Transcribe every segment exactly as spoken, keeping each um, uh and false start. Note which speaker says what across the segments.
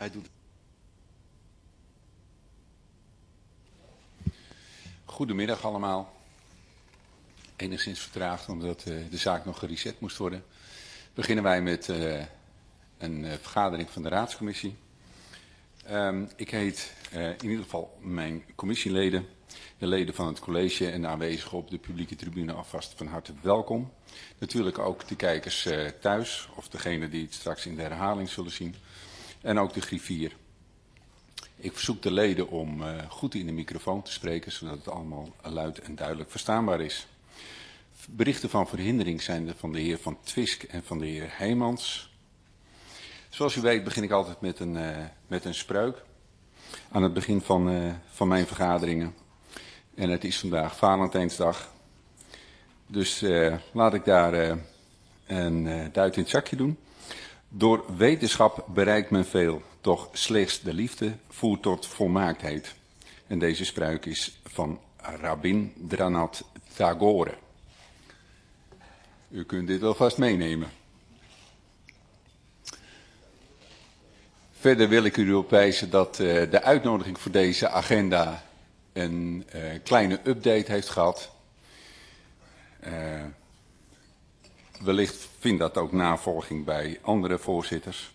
Speaker 1: Hij doet...
Speaker 2: Goedemiddag allemaal. Enigszins vertraagd omdat uh, de zaak nog gereset moest worden. Beginnen wij met uh, een uh, vergadering van de raadscommissie. Um, ik heet uh, in ieder geval mijn commissieleden, de leden van het college en de aanwezigen op de publieke tribune alvast van harte welkom. Natuurlijk ook de kijkers uh, thuis of degenen die het straks in de herhaling zullen zien. En ook de griffier. Ik verzoek de leden om uh, goed in de microfoon te spreken, zodat het allemaal luid en duidelijk verstaanbaar is. Berichten van verhindering zijn er van de heer Van Twisk en van de heer Heijmans. Zoals u weet begin ik altijd met een, uh, met een spreuk aan het begin van, uh, van mijn vergaderingen. En het is vandaag Valentijnsdag. Dus uh, laat ik daar uh, een uh, duit in het zakje doen. Door wetenschap bereikt men veel, doch slechts de liefde voert tot volmaaktheid. En deze spreuk is van Rabindranath Tagore. U kunt dit wel vast meenemen. Verder wil ik u erop wijzen dat uh, de uitnodiging voor deze agenda een uh, kleine update heeft gehad. Uh, wellicht vindt dat ook navolging bij andere voorzitters.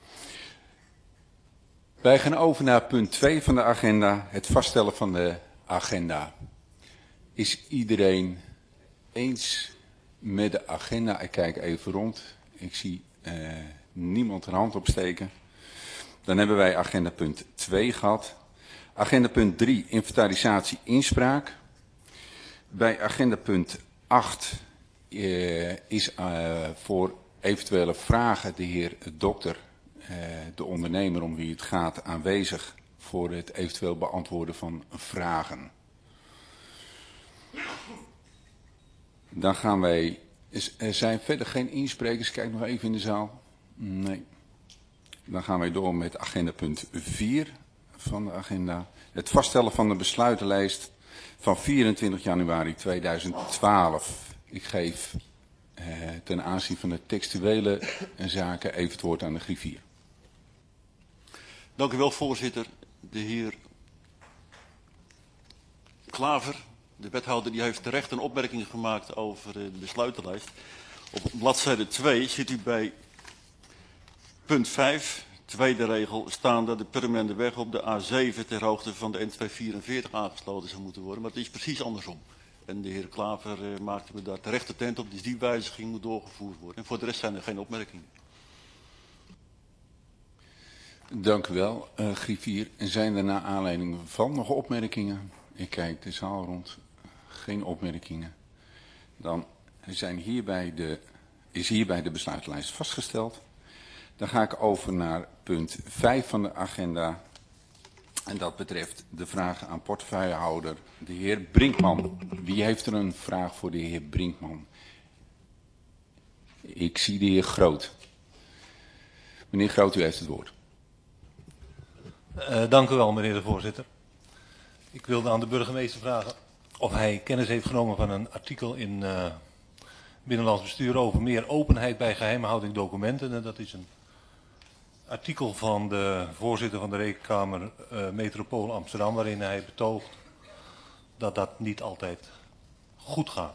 Speaker 2: Wij gaan over naar punt twee van de agenda, het vaststellen van de agenda. Is iedereen eens met de agenda? Ik kijk even rond. Ik zie uh, niemand een hand opsteken. Dan hebben wij agenda punt twee gehad. Agenda punt drie, inventarisatie inspraak. Bij agenda punt acht uh, is uh, voor eventuele vragen de heer dokter, uh, de ondernemer om wie het gaat, aanwezig voor het eventueel beantwoorden van vragen. Dan gaan wij, er zijn verder geen insprekers, kijk nog even in de zaal. Nee. Dan gaan wij door met agenda punt vier van de agenda. Het vaststellen van de besluitenlijst van vierentwintig januari tweeduizend twaalf. Ik geef eh, ten aanzien van de textuele zaken even het woord aan de griffier.
Speaker 1: Dank u wel, voorzitter. De heer Klaver, de wethouder, die heeft terecht een opmerking gemaakt over de besluitenlijst. Op bladzijde twee zit u bij punt vijf, tweede regel, staan dat de permanente weg op de A zeven ter hoogte van de N tweehonderdvierenveertig aangesloten zou moeten worden. Maar het is precies andersom. En de heer Klaver uh, maakte me daar terecht attent op, dus die wijziging moet doorgevoerd worden. En voor de rest zijn er geen opmerkingen.
Speaker 2: Dank u wel, uh, griffier. En zijn er naar aanleiding van nog opmerkingen? Ik kijk de zaal rond. Geen opmerkingen. Dan zijn hierbij de, is hierbij de besluitenlijst vastgesteld. Dan ga ik over naar punt vijf van de agenda. En dat betreft de vragen aan portefeuillehouder, de heer Brinkman. Wie heeft er een vraag voor de heer Brinkman? Ik zie de heer Groot. Meneer Groot, u heeft het woord.
Speaker 3: Uh, dank u wel, meneer de voorzitter. Ik wilde aan de burgemeester vragen of hij kennis heeft genomen van een artikel in uh, Binnenlands Bestuur over meer openheid bij geheimhouding documenten. En dat is een artikel van de voorzitter van de Rekenkamer uh, Metropool Amsterdam, waarin hij betoogt dat dat niet altijd goed gaat.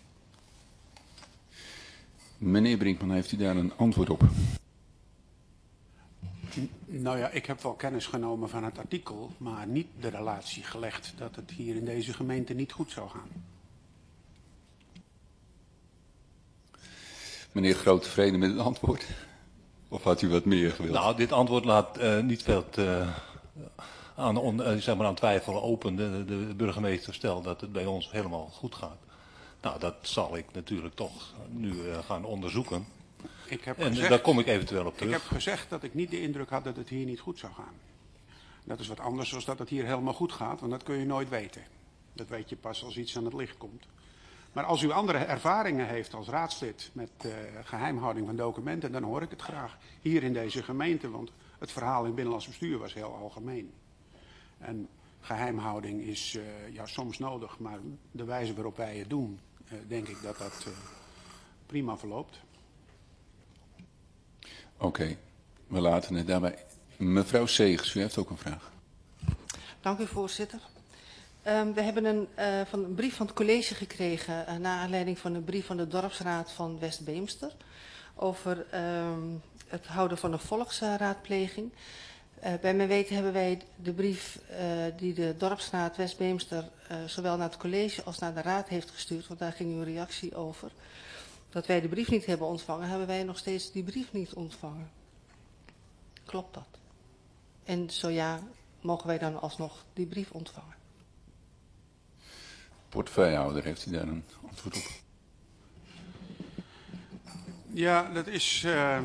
Speaker 2: Meneer Brinkman, heeft u daar een antwoord op?
Speaker 4: Nou ja, ik heb wel kennis genomen van het artikel, maar niet de relatie gelegd dat het hier in deze gemeente niet goed zou gaan.
Speaker 2: Meneer Groot, tevreden met het antwoord? Of had u wat meer gewild?
Speaker 3: Nou, dit antwoord laat uh, niet veel te, uh, aan, on, uh, zeg maar aan twijfel open. De, de burgemeester stelt dat het bij ons helemaal goed gaat. Nou, dat zal ik natuurlijk toch nu uh, gaan onderzoeken.
Speaker 4: Ik heb
Speaker 3: en
Speaker 4: gezegd,
Speaker 3: daar kom ik eventueel op terug.
Speaker 4: Ik heb gezegd dat ik niet de indruk had dat het hier niet goed zou gaan. Dat is wat anders dan dat het hier helemaal goed gaat, want dat kun je nooit weten. Dat weet je pas als iets aan het licht komt. Maar als u andere ervaringen heeft als raadslid met uh, geheimhouding van documenten, dan hoor ik het graag hier in deze gemeente. Want het verhaal in Binnenlands Bestuur was heel algemeen. En geheimhouding is uh, ja, soms nodig, maar de wijze waarop wij het doen, uh, denk ik dat dat uh, prima verloopt.
Speaker 2: Oké, okay, we laten het daarbij. Mevrouw Segers, u heeft ook een vraag.
Speaker 5: Dank u, voorzitter. Um, we hebben een, uh, van een brief van het college gekregen uh, naar aanleiding van een brief van de dorpsraad van West-Beemster over um, het houden van een volksraadpleging. Uh, bij mijn weten hebben wij de brief uh, die de dorpsraad West-Beemster uh, zowel naar het college als naar de raad heeft gestuurd, want daar ging uw reactie over, dat wij de brief niet hebben ontvangen, hebben wij nog steeds die brief niet ontvangen. Klopt dat? En zo ja, mogen wij dan alsnog die brief ontvangen?
Speaker 2: Portefeuillehouder, heeft u daar een antwoord op?
Speaker 4: Ja, dat is, uh, uh,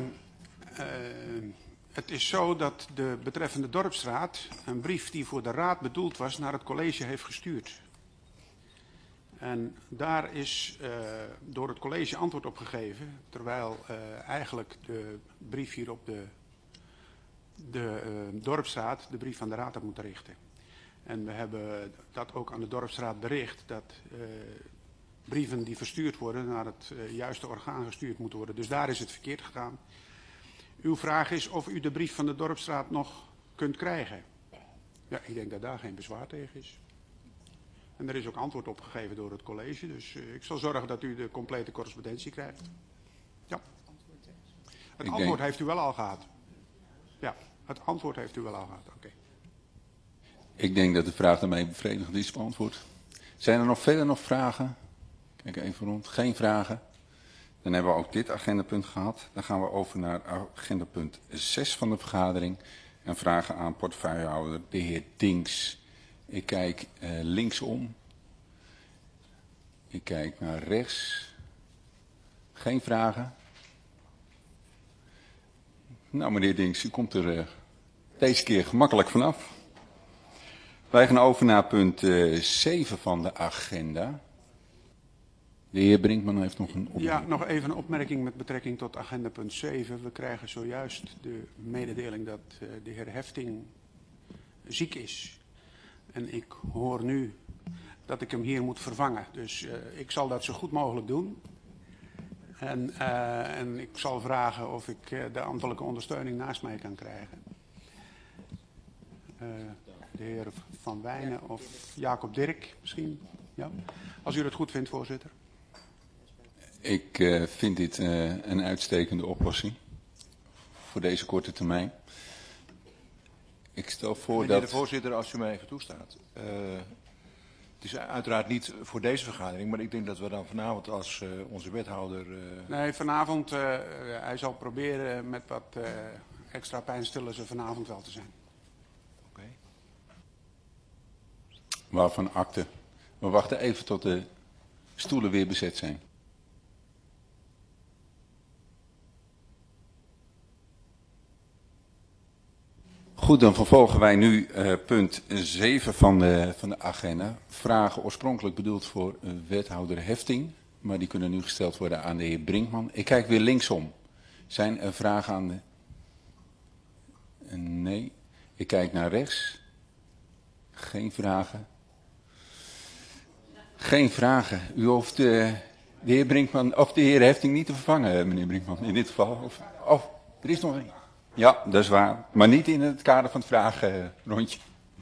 Speaker 4: het is zo dat de betreffende dorpsraad een brief die voor de raad bedoeld was naar het college heeft gestuurd. En daar is uh, door het college antwoord op gegeven, terwijl uh, eigenlijk de brief hier op de, de uh, dorpsraad de brief van de raad had moeten richten. En we hebben dat ook aan de dorpsraad bericht, dat uh, brieven die verstuurd worden naar het uh, juiste orgaan gestuurd moeten worden. Dus daar is het verkeerd gegaan. Uw vraag is of u de brief van de dorpsraad nog kunt krijgen. Ja, ik denk dat daar geen bezwaar tegen is. En er is ook antwoord op gegeven door het college, dus uh, ik zal zorgen dat u de complete correspondentie krijgt. Ja. Het
Speaker 2: ik
Speaker 4: antwoord
Speaker 2: denk...
Speaker 4: heeft u wel al gehad. Ja, het antwoord heeft u wel al gehad, oké. Okay.
Speaker 2: Ik denk dat de vraag daarmee bevredigend is beantwoord. Zijn er nog verder nog vragen? Kijk even rond. Geen vragen. Dan hebben we ook dit agendapunt gehad. Dan gaan we over naar agendapunt zes van de vergadering. En vragen aan portefeuillehouder de heer Dinks. Ik kijk uh, linksom. Ik kijk naar rechts. Geen vragen? Nou meneer Dinks, u komt er uh, deze keer gemakkelijk vanaf. Wij gaan over naar punt uh, zeven van de agenda. De heer Brinkman heeft nog een opmerking.
Speaker 4: Ja, nog even een opmerking met betrekking tot agenda punt zeven. We krijgen zojuist de mededeling dat uh, de heer Hefting ziek is. En ik hoor nu dat ik hem hier moet vervangen. Dus uh, ik zal dat zo goed mogelijk doen. En, uh, en ik zal vragen of ik uh, de ambtelijke ondersteuning naast mij kan krijgen. Uh, de heer Van Wijnen of Jacob Dirk misschien. Ja? Als u dat goed vindt, voorzitter.
Speaker 2: Ik uh, vind dit uh, een uitstekende oplossing voor deze korte termijn. Ik stel voor
Speaker 6: Meneer
Speaker 2: dat...
Speaker 6: de voorzitter, als u mij even toestaat. Uh, het is uiteraard niet voor deze vergadering, maar ik denk dat we dan vanavond als uh, onze wethouder... Uh...
Speaker 4: Nee, vanavond, uh, hij zal proberen met wat uh, extra pijnstillers er vanavond wel te zijn.
Speaker 6: Oké. Okay.
Speaker 2: Waarvan akte. We wachten even tot de stoelen weer bezet zijn. Goed, dan vervolgen wij nu uh, punt zeven van de, van de agenda. Vragen oorspronkelijk bedoeld voor uh, wethouder Hefting, maar die kunnen nu gesteld worden aan de heer Brinkman. Ik kijk weer linksom. Zijn er vragen aan de... Uh, nee. Ik kijk naar rechts. Geen vragen. Geen vragen. U hoeft uh, de heer Brinkman, of de heer Hefting niet te vervangen, meneer Brinkman, in dit geval. Of, oh, er is nog één. Ja, dat is waar. Maar niet in het kader van het vragenrondje.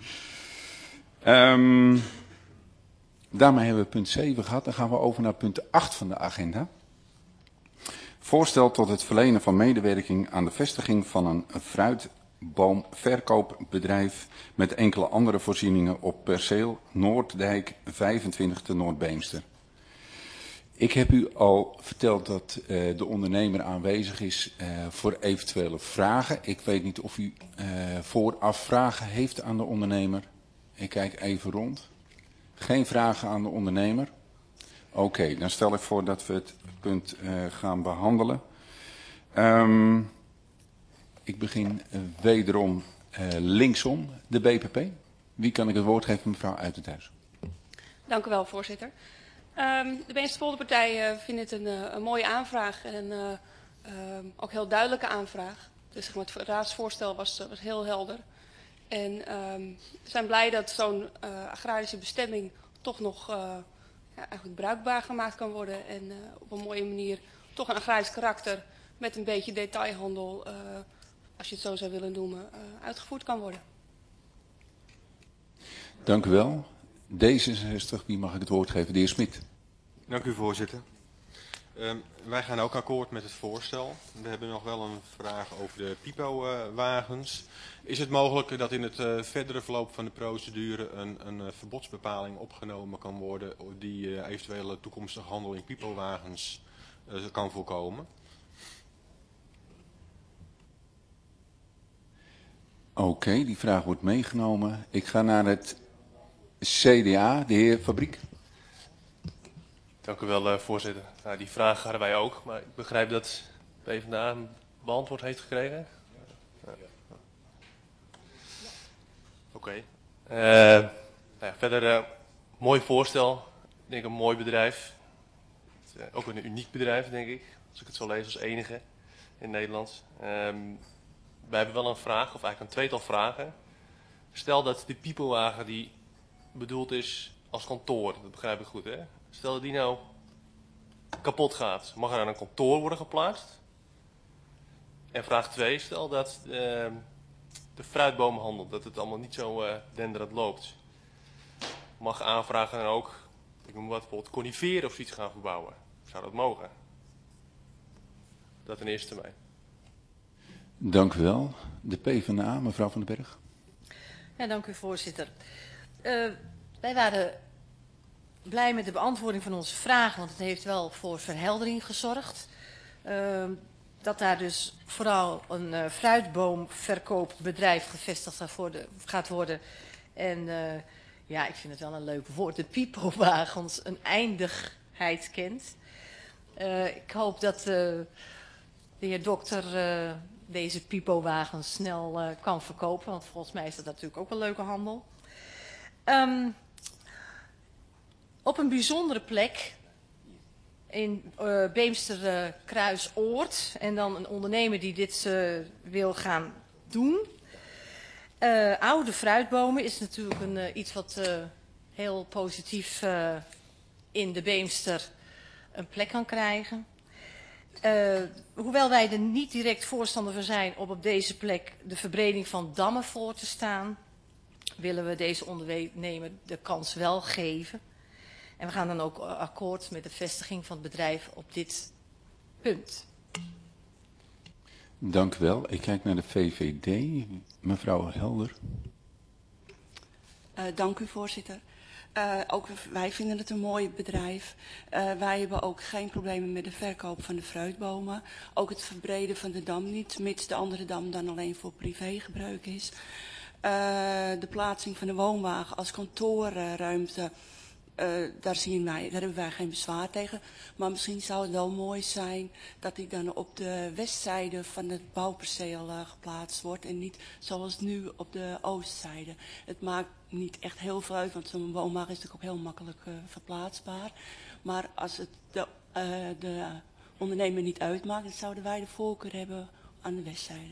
Speaker 2: Um, daarmee hebben we punt zeven gehad. Dan gaan we over naar punt acht van de agenda. Voorstel tot het verlenen van medewerking aan de vestiging van een fruitboomverkoopbedrijf met enkele andere voorzieningen op perceel Noorddijk vijfentwintig te Noord-Beemster. Ik heb u al verteld dat uh, de ondernemer aanwezig is uh, voor eventuele vragen. Ik weet niet of u uh, vooraf vragen heeft aan de ondernemer. Ik kijk even rond. Geen vragen aan de ondernemer. Oké, okay, dan stel ik voor dat we het punt uh, gaan behandelen. Um, ik begin uh, wederom uh, linksom, de B P P. Wie kan ik het woord geven, mevrouw Uiterthuis? Dank u wel, voorzitter.
Speaker 7: Um, de Beemster-Polderpartij uh, vindt het een, uh, een mooie aanvraag en een uh, uh, ook heel duidelijke aanvraag. Dus zeg maar, het raadsvoorstel was, uh, was heel helder. En um, we zijn blij dat zo'n uh, agrarische bestemming toch nog uh, ja, eigenlijk bruikbaar gemaakt kan worden. En uh, op een mooie manier toch een agrarisch karakter met een beetje detailhandel uh, als je het zo zou willen noemen, uh, uitgevoerd kan worden.
Speaker 2: Dank u wel. D zesenzestig, wie mag ik het woord geven? De heer Smit.
Speaker 8: Dank u, voorzitter. Um, wij gaan ook akkoord met het voorstel. We hebben nog wel een vraag over de pipo-wagens. Is het mogelijk dat in het uh, verdere verloop van de procedure een, een uh, verbodsbepaling opgenomen kan worden die uh, eventuele toekomstige handel in pipo-wagens uh, kan voorkomen?
Speaker 2: Oké, okay, die vraag wordt meegenomen. Ik ga naar het C D A, de heer Fabriek.
Speaker 9: Dank u wel, uh, voorzitter. Nou, die vraag hadden wij ook, maar ik begrijp dat PvdA een beantwoord heeft gekregen. Ja. Oké. Okay. Uh, nou ja, verder, uh, mooi voorstel. Ik denk een mooi bedrijf. Uh, ook een uniek bedrijf, denk ik. Als ik het zo lees als enige in Nederland. Um, wij hebben wel een vraag, of eigenlijk een tweetal vragen. Stel dat de pipowagen die bedoeld is als kantoor, dat begrijp ik goed, hè? Stel dat die nou kapot gaat, mag er aan een kantoor worden geplaatst? En vraag twee, stel dat uh, de fruitbomenhandel, dat het allemaal niet zo uh, denderend loopt. Mag aanvragen dan ook, ik noem wat, bijvoorbeeld coniferen of zoiets gaan verbouwen? Zou dat mogen? Dat in eerste termijn.
Speaker 2: Dank u wel. De PvdA, mevrouw Van den Berg.
Speaker 10: Ja, dank u, voorzitter. Uh, wij waren blij met de beantwoording van onze vragen, want het heeft wel voor verheldering gezorgd. Uh, dat daar dus vooral een uh, fruitboomverkoopbedrijf gevestigd gaat worden. En uh, ja, ik vind het wel een leuk woord, de pipowagens, een eindigheid kent. Uh, ik hoop dat uh, de heer dokter uh, deze pipowagens snel uh, kan verkopen, want volgens mij is dat natuurlijk ook een leuke handel. Um, op een bijzondere plek in uh, Beemster uh, Kruisoord en dan een ondernemer die dit uh, wil gaan doen. Uh, oude fruitbomen is natuurlijk een, uh, iets wat uh, heel positief uh, in de Beemster een plek kan krijgen. Uh, hoewel wij er niet direct voorstander van zijn om op deze plek de verbreding van dammen voor te staan, willen we deze ondernemer de kans wel geven. En we gaan dan ook akkoord met de vestiging van het bedrijf op dit punt.
Speaker 2: Dank u wel. Ik kijk naar de V V D. Mevrouw Helder.
Speaker 11: Uh, dank u, voorzitter. Uh, ook wij vinden het een mooi bedrijf. Uh, wij hebben ook geen problemen met de verkoop van de fruitbomen. Ook het verbreden van de dam niet, mits de andere dam dan alleen voor privégebruik is. Uh, de plaatsing van de woonwagen als kantoorruimte, uh, daar, zien wij, daar hebben wij geen bezwaar tegen. Maar misschien zou het wel mooi zijn dat die dan op de westzijde van het bouwperceel uh, geplaatst wordt. En niet zoals nu op de oostzijde. Het maakt niet echt heel veel uit, want zo'n woonwagen is natuurlijk ook heel makkelijk uh, verplaatsbaar. Maar als het de, uh, de ondernemer niet uitmaakt, dan zouden wij de voorkeur hebben aan de westzijde.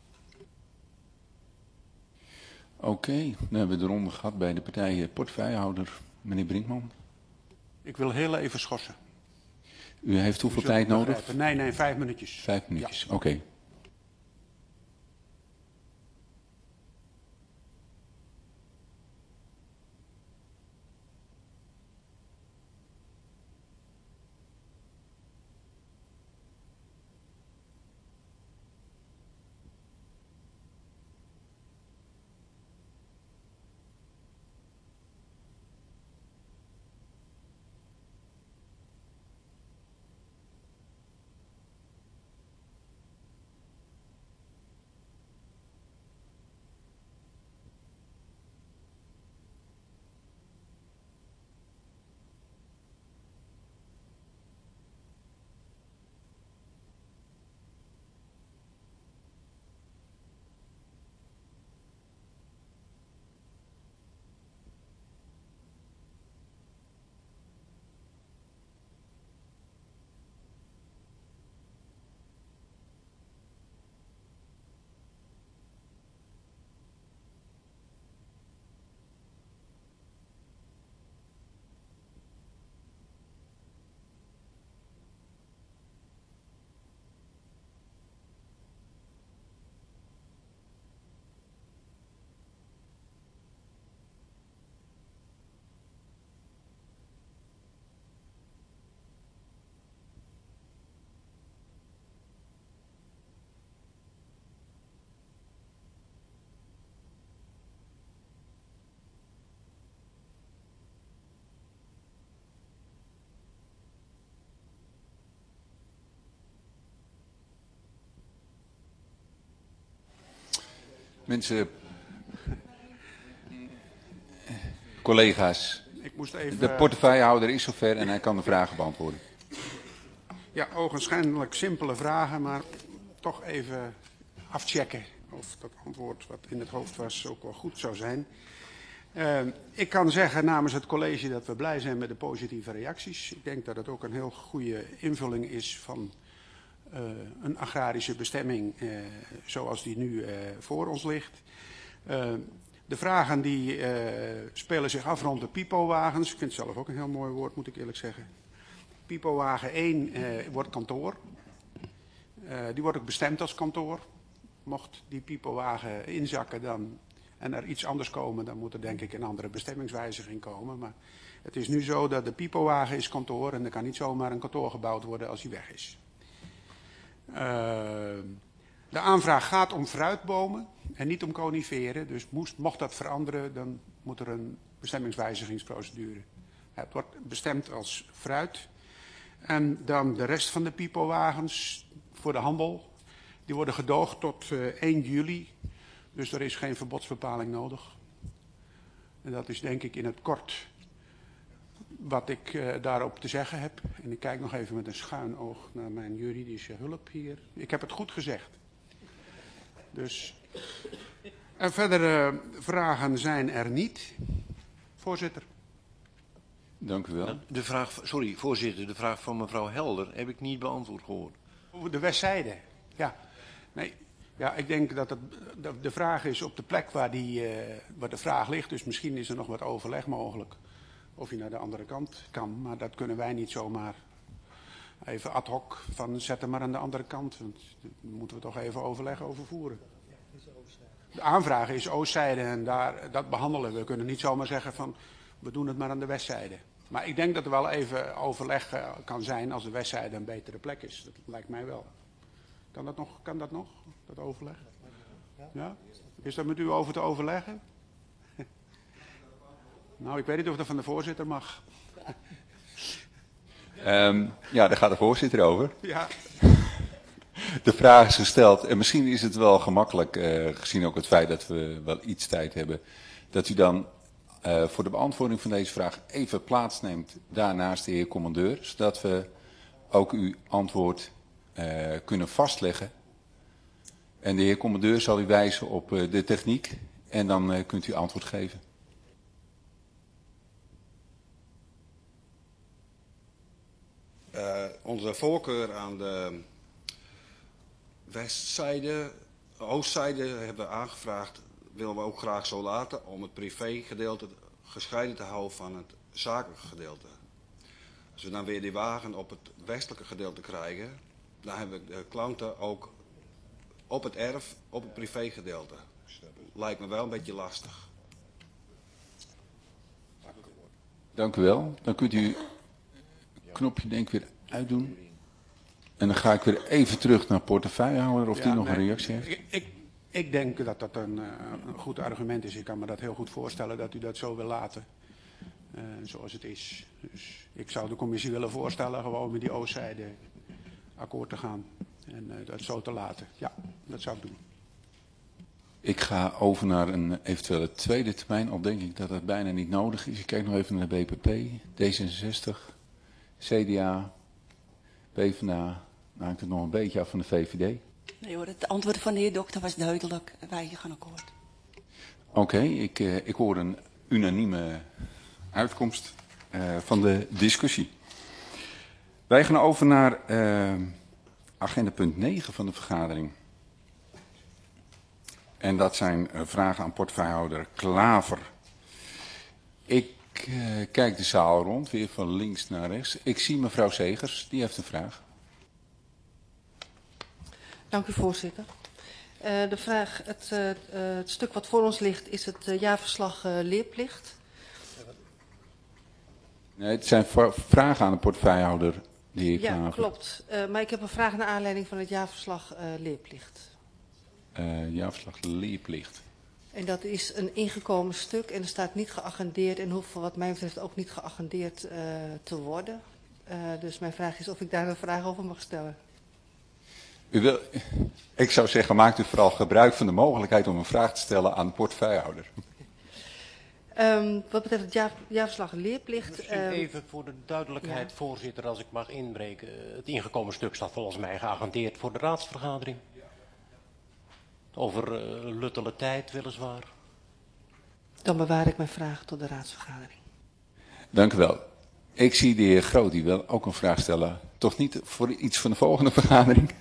Speaker 2: Oké, okay, dan hebben we de ronde gehad bij de partij portefeuillehouder, meneer Brinkman.
Speaker 4: Ik wil heel even schorsen.
Speaker 2: U heeft hoeveel tijd nodig?
Speaker 4: Nee, nee, vijf minuutjes.
Speaker 2: Vijf minuutjes,
Speaker 4: ja.
Speaker 2: Oké. Okay. Mensen, collega's,
Speaker 4: Ik moest even,
Speaker 2: de portefeuillehouder is zover en hij kan de vragen beantwoorden.
Speaker 4: Ja, ogenschijnlijk simpele vragen, maar toch even afchecken of dat antwoord wat in het hoofd was ook wel goed zou zijn. Uh, ik kan zeggen namens het college dat we blij zijn met de positieve reacties. Ik denk dat het ook een heel goede invulling is van uh, een agrarische bestemming uh, zoals die nu uh, voor ons ligt. Uh, de vragen die uh, spelen zich af rond de pipowagens. Ik vind het zelf ook een heel mooi woord, moet ik eerlijk zeggen. Pipowagen één uh, wordt kantoor. Uh, die wordt ook bestemd als kantoor. Mocht die pipowagen inzakken dan, en er iets anders komen, dan moet er denk ik een andere bestemmingswijziging komen. Maar het is nu zo dat de pipowagen is kantoor en er kan niet zomaar een kantoor gebouwd worden als die weg is. Uh, de aanvraag gaat om fruitbomen en niet om coniferen. Dus moest, mocht dat veranderen, dan moet er een bestemmingswijzigingsprocedure. Het wordt bestemd als fruit. En dan de rest van de pipowagens voor de handel. Die worden gedoogd tot uh, één juli. Dus er is geen verbodsbepaling nodig. En dat is denk ik in het kort wat ik uh, daarop te zeggen heb. En ik kijk nog even met een schuin oog naar mijn juridische hulp hier. Ik heb het goed gezegd. Dus. En verdere vragen zijn er niet. Voorzitter.
Speaker 2: Dank u wel.
Speaker 12: De vraag, sorry, voorzitter, de vraag van mevrouw Helder heb ik niet beantwoord gehoord.
Speaker 4: Over de westzijde, ja. Nee, ja, ik denk dat het, de, de vraag is op de plek waar, die, uh, waar de vraag ligt. Dus misschien is er nog wat overleg mogelijk. Of je naar de andere kant kan. Maar dat kunnen wij niet zomaar even ad hoc van zet hem maar aan de andere kant. Want daar moeten we toch even overleg over voeren. De aanvraag is oostzijde en daar, dat behandelen we. We kunnen niet zomaar zeggen van we doen het maar aan de westzijde. Maar ik denk dat er wel even overleg uh, kan zijn als de westzijde een betere plek is. Dat lijkt mij wel. Kan dat nog, kan dat, nog dat overleg? Ja? Is daar met u over te overleggen? Nou, ik weet niet of dat van de voorzitter mag.
Speaker 2: Um, ja, daar gaat de voorzitter over.
Speaker 4: Ja.
Speaker 2: De vraag is gesteld, en misschien is het wel gemakkelijk, uh, gezien ook het feit dat we wel iets tijd hebben, dat u dan uh, voor de beantwoording van deze vraag even plaatsneemt daarnaast de heer commandeur, zodat we ook uw antwoord uh, kunnen vastleggen. En de heer commandeur zal u wijzen op uh, de techniek en dan uh, kunt u antwoord geven.
Speaker 13: Uh, onze voorkeur aan de westzijde, oostzijde hebben we aangevraagd, willen we ook graag zo laten om het privégedeelte gescheiden te houden van het zakelijke gedeelte. Als we dan weer die wagen op het westelijke gedeelte krijgen, dan hebben we de klanten ook op het erf, op het privégedeelte. Lijkt me wel een beetje lastig.
Speaker 2: Dank u wel. Dan kunt u het knopje denk ik weer uitdoen. En dan ga ik weer even terug naar portefeuillehouder of ja, die nog nee, een reactie heeft.
Speaker 4: Ik, ik, ik denk dat dat een, een goed argument is. Ik kan me dat heel goed voorstellen dat u dat zo wil laten. Uh, zoals het is. Dus ik zou de commissie willen voorstellen gewoon met die oostzijde akkoord te gaan. En uh, dat zo te laten. Ja, dat zou ik doen.
Speaker 2: Ik ga over naar een eventuele tweede termijn. Al denk ik dat dat bijna niet nodig is. Ik kijk nog even naar de B P P, D zesenzestig, C D A, PvdA. Dan hangt het nog een beetje af van de V V D.
Speaker 11: Nee hoor, het antwoord van de heer dokter was duidelijk. Wij gaan akkoord.
Speaker 2: Oké, okay, ik, uh, ik hoor een unanieme uitkomst uh, van de discussie. Wij gaan over naar uh, agenda punt negen van de vergadering. En dat zijn uh, vragen aan portefeuillehouder Klaver. Ik uh, kijk de zaal rond, weer van links naar rechts. Ik zie mevrouw Segers, die heeft een vraag.
Speaker 5: Dank u, voorzitter. Uh, de vraag, het, uh, uh, het stuk wat voor ons ligt, is het uh, jaarverslag uh, leerplicht.
Speaker 2: Nee, het zijn vragen aan de portefeuillehouder die ik
Speaker 5: Ja,
Speaker 2: Klaver.
Speaker 5: klopt. Uh, maar ik heb een vraag naar aanleiding van het jaarverslag uh, leerplicht.
Speaker 2: Uh, jaarverslag leerplicht.
Speaker 5: En dat is een ingekomen stuk en er staat niet geagendeerd en hoeft wat mij betreft ook niet geagendeerd uh, te worden. Uh, dus mijn vraag is of ik daar een vraag over mag stellen.
Speaker 2: U wil, ik zou zeggen, maakt u vooral gebruik van de mogelijkheid om een vraag te stellen aan de portefeuillehouder.
Speaker 5: Um, wat betreft het jaar, jaarverslag leerplicht...
Speaker 14: Misschien
Speaker 5: um,
Speaker 14: even voor de duidelijkheid, ja. Voorzitter, als ik mag inbreken. Het ingekomen stuk staat volgens mij geagendeerd voor de raadsvergadering. Over uh, luttele tijd, weliswaar.
Speaker 5: Dan bewaar ik mijn vraag tot de raadsvergadering.
Speaker 2: Dank u wel. Ik zie de heer Groot, die wil ook een vraag stellen. Toch niet voor iets van de volgende vergadering?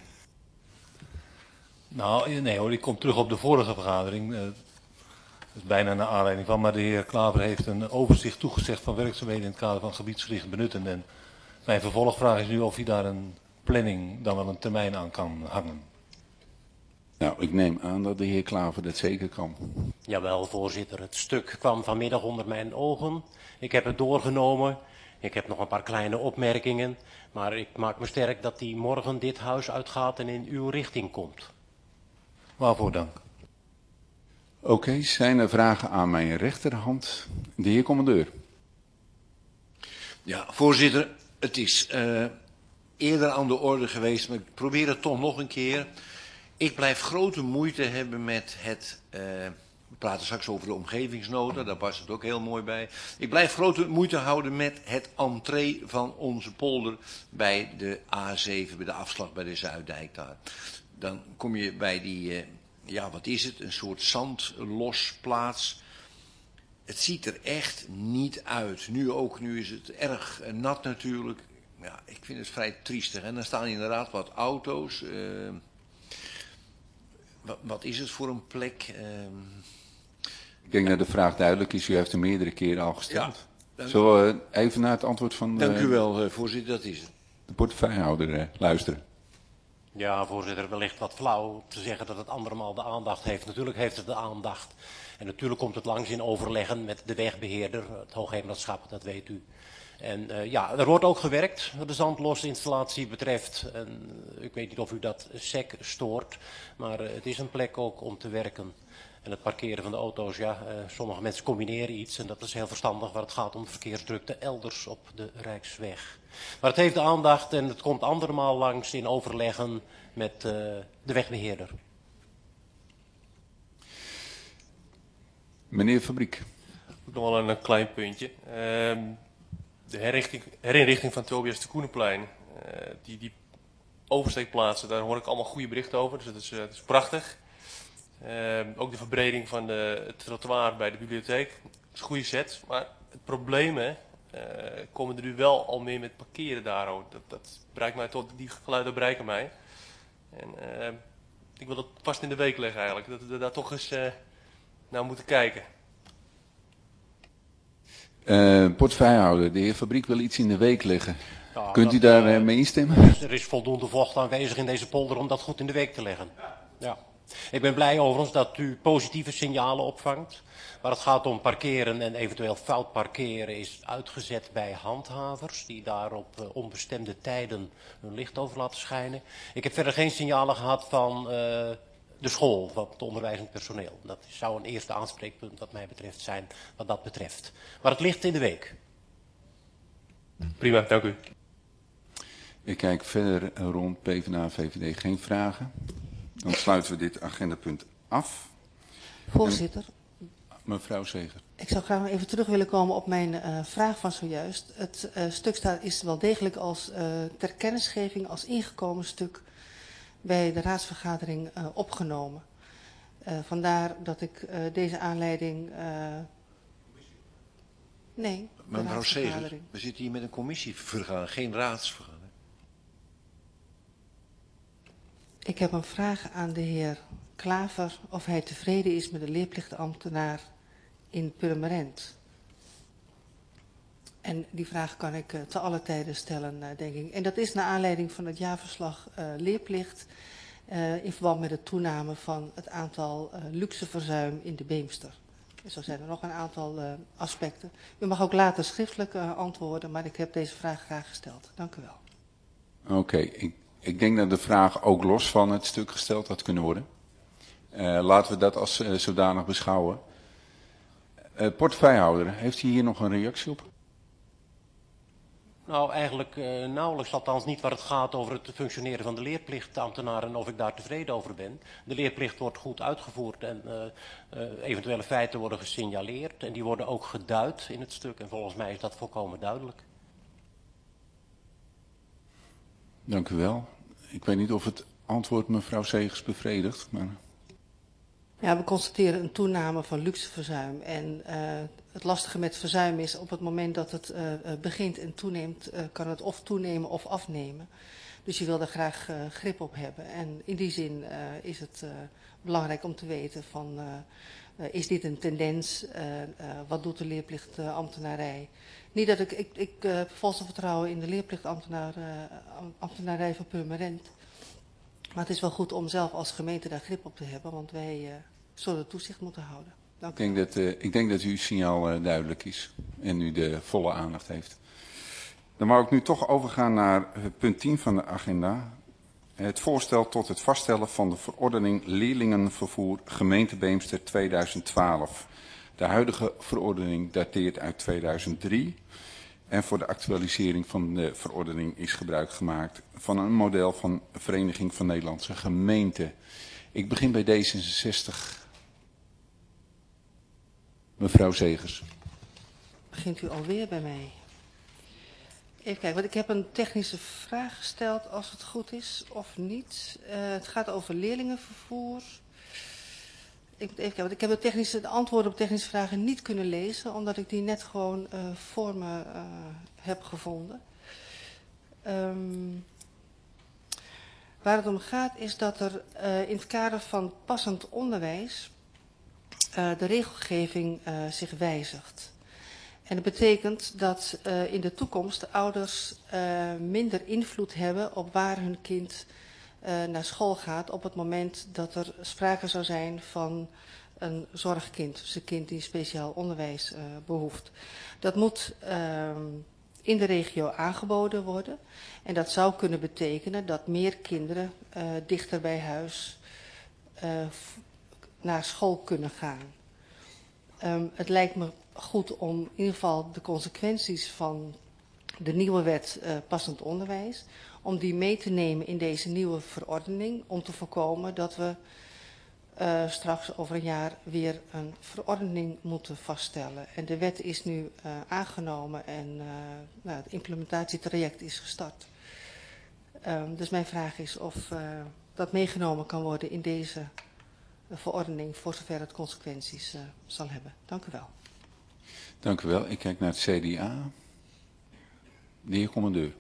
Speaker 3: Nou, nee hoor, ik kom terug op de vorige vergadering. Uh, dat is bijna naar aanleiding van. Maar de heer Klaver heeft een overzicht toegezegd van werkzaamheden in het kader van gebiedsgericht benutten. En mijn vervolgvraag is nu of hij daar een planning, dan wel een termijn aan kan hangen.
Speaker 2: Nou, ik neem aan dat de heer Klaver dat zeker kan.
Speaker 14: Jawel, voorzitter. Het stuk kwam vanmiddag onder mijn ogen. Ik heb het doorgenomen. Ik heb nog een paar kleine opmerkingen. Maar ik maak me sterk dat die morgen dit huis uitgaat en in uw richting komt.
Speaker 3: Waarvoor dank.
Speaker 2: Oké, okay, zijn er vragen aan mijn rechterhand? De heer commandeur.
Speaker 12: Ja, voorzitter, het is uh, eerder aan de orde geweest, maar ik probeer het toch nog een keer. Ik blijf grote moeite hebben met het, uh, we praten straks over de omgevingsnota, daar past het ook heel mooi bij. Ik blijf grote moeite houden met het entree van onze polder bij de A zeven, bij de afslag bij de Zuiddijk daar. Dan kom je bij die, uh, ja wat is het, een soort zandlosplaats. Het ziet er echt niet uit. Nu ook, nu is het erg uh, nat natuurlijk. Ja, ik vind het vrij triestig. En dan staan inderdaad wat auto's. Uh, wat, wat is het voor een plek? Uh,
Speaker 2: ik denk dat de vraag duidelijk is. U heeft hem meerdere keren al gesteld.
Speaker 12: Ja,
Speaker 2: Zullen we uh, even naar het antwoord van de,
Speaker 12: dank u wel, uh, voorzitter. Dat is het.
Speaker 2: De portefeuillehouder uh, luisteren.
Speaker 14: Ja, voorzitter, wellicht wat flauw te zeggen dat het andermaal de aandacht heeft. Natuurlijk heeft het de aandacht. En natuurlijk komt het langs in overleggen met de wegbeheerder, het Hoogheemraadschap, dat weet u. En uh, ja, er wordt ook gewerkt wat de zandlosinstallatie betreft. En ik weet niet of u dat sec stoort, maar uh, het is een plek ook om te werken. En het parkeren van de auto's, ja, uh, sommige mensen combineren iets en dat is heel verstandig waar het gaat om de verkeersdrukte elders op de Rijksweg. Maar het heeft de aandacht en het komt andermaal langs in overleggen met uh, de wegbeheerder.
Speaker 2: Meneer Fabriek.
Speaker 9: Nog wel een, een klein puntje. Uh, de herinrichting, herinrichting van Tobias de Koenenplein, uh, die, die oversteekplaatsen, daar hoor ik allemaal goede berichten over, dus dat is, uh, dat is prachtig. Uh, ook de verbreding van de, het trottoir bij de bibliotheek, dat is een goede set. Maar het probleem, hè, uh, komen er nu wel al meer met parkeren daar ook. Dat, dat bereikt mij tot, die geluiden bereiken mij. En uh, ik wil dat vast in de week leggen eigenlijk, dat we daar toch eens uh, naar moeten kijken.
Speaker 2: Uh, portefeuillehouder, de heer Fabriek wil iets in de week leggen.
Speaker 14: Ja,
Speaker 2: Kunt
Speaker 14: dat,
Speaker 2: u daar uh, mee instemmen?
Speaker 14: Er is voldoende vocht aanwezig in deze polder om dat goed in de week te leggen. Ja. Ik ben blij overigens dat u positieve signalen opvangt. Waar het gaat om parkeren en eventueel fout parkeren is uitgezet bij handhavers. Die daar op uh, onbestemde tijden hun licht over laten schijnen. Ik heb verder geen signalen gehad van uh, de school, van het onderwijzend personeel. Dat zou een eerste aanspreekpunt wat mij betreft zijn wat dat betreft. Maar het ligt in de week.
Speaker 9: Prima, dank u.
Speaker 2: Ik kijk verder rond PvdA, V V D, geen vragen. Dan sluiten we dit agendapunt af.
Speaker 5: Voorzitter.
Speaker 2: En, mevrouw Zeger.
Speaker 5: Ik zou graag nog even terug willen komen op mijn uh, vraag van zojuist. Het uh, stuk staat, is wel degelijk als uh, ter kennisgeving als ingekomen stuk bij de raadsvergadering uh, opgenomen. Uh, vandaar dat ik uh, deze aanleiding... Uh, nee,
Speaker 12: maar mevrouw Zeger, we zitten hier met een commissievergadering, geen raadsvergadering.
Speaker 5: Ik heb een vraag aan de heer Klaver of hij tevreden is met de leerplichtambtenaar in Purmerend. En die vraag kan ik uh, te alle tijden stellen, uh, denk ik. En dat is naar aanleiding van het jaarverslag uh, leerplicht uh, in verband met de toename van het aantal uh, luxe verzuim in de Beemster. En zo zijn er nog een aantal uh, aspecten. U mag ook later schriftelijk uh, antwoorden, maar ik heb deze vraag graag gesteld. Dank u wel.
Speaker 2: Oké, okay, ik, ik denk dat de vraag ook los van het stuk gesteld had kunnen worden. Uh, laten we dat als uh, zodanig beschouwen. Uh, portefeuillehouder, heeft u hier nog een reactie op?
Speaker 14: Nou, eigenlijk uh, nauwelijks, althans niet waar het gaat over het functioneren van de leerplichtambtenaren en of ik daar tevreden over ben. De leerplicht wordt goed uitgevoerd en uh, uh, eventuele feiten worden gesignaleerd en die worden ook geduid in het stuk en volgens mij is dat volkomen duidelijk.
Speaker 2: Dank u wel. Ik weet niet of het antwoord mevrouw Segers bevredigt, maar...
Speaker 5: Ja, we constateren een toename van luxeverzuim. En uh, het lastige met verzuim is op het moment dat het uh, begint en toeneemt, uh, kan het of toenemen of afnemen. Dus je wil er graag uh, grip op hebben. En in die zin uh, is het uh, belangrijk om te weten van, uh, uh, is dit een tendens? Uh, uh, wat doet de leerplichtambtenarij? Niet dat ik, ik, ik uh, volste vertrouwen in de leerplichtambtenarij van Purmerend. Maar het is wel goed om zelf als gemeente daar grip op te hebben, want wij uh, zullen toezicht moeten houden. Dank u.
Speaker 2: Ik denk dat, uh, ik denk dat uw signaal uh, duidelijk is en u de volle aandacht heeft. Dan wou ik nu toch overgaan naar uh, punt tien van de agenda. Het voorstel tot het vaststellen van de verordening leerlingenvervoer gemeente Beemster tweeduizend twaalf. De huidige verordening dateert uit tweeduizend drie. En voor de actualisering van de verordening is gebruik gemaakt van een model van Vereniging van Nederlandse Gemeenten. Ik begin bij D zesenzestig. Mevrouw Segers.
Speaker 5: Begint u alweer bij mij? Even kijken, want ik heb een technische vraag gesteld, als het goed is, of niet. Uh, het gaat over leerlingenvervoer. Ik moet even kijken, want ik heb de, technische, de antwoorden op technische vragen niet kunnen lezen, omdat ik die net gewoon uh, voor me uh, heb gevonden. Um, waar het om gaat is dat er uh, in het kader van passend onderwijs uh, de regelgeving uh, zich wijzigt. En dat betekent dat uh, in de toekomst de ouders uh, minder invloed hebben op waar hun kind uh, naar school gaat op het moment dat er sprake zou zijn van een zorgkind, dus een kind die speciaal onderwijs uh, behoeft. Dat moet uh, in de regio aangeboden worden en dat zou kunnen betekenen dat meer kinderen uh, dichter bij huis uh, naar school kunnen gaan. Um, het lijkt me goed om in ieder geval de consequenties van de nieuwe wet uh, passend onderwijs, om die mee te nemen in deze nieuwe verordening, om te voorkomen dat we uh, straks over een jaar weer een verordening moeten vaststellen. En de wet is nu uh, aangenomen en uh, nou, het implementatietraject is gestart. Um, dus mijn vraag is of uh, dat meegenomen kan worden in deze uh, verordening, voor zover het consequenties uh, zal hebben. Dank u wel.
Speaker 2: Dank u wel. Ik kijk naar het C D A. De heer commandeur.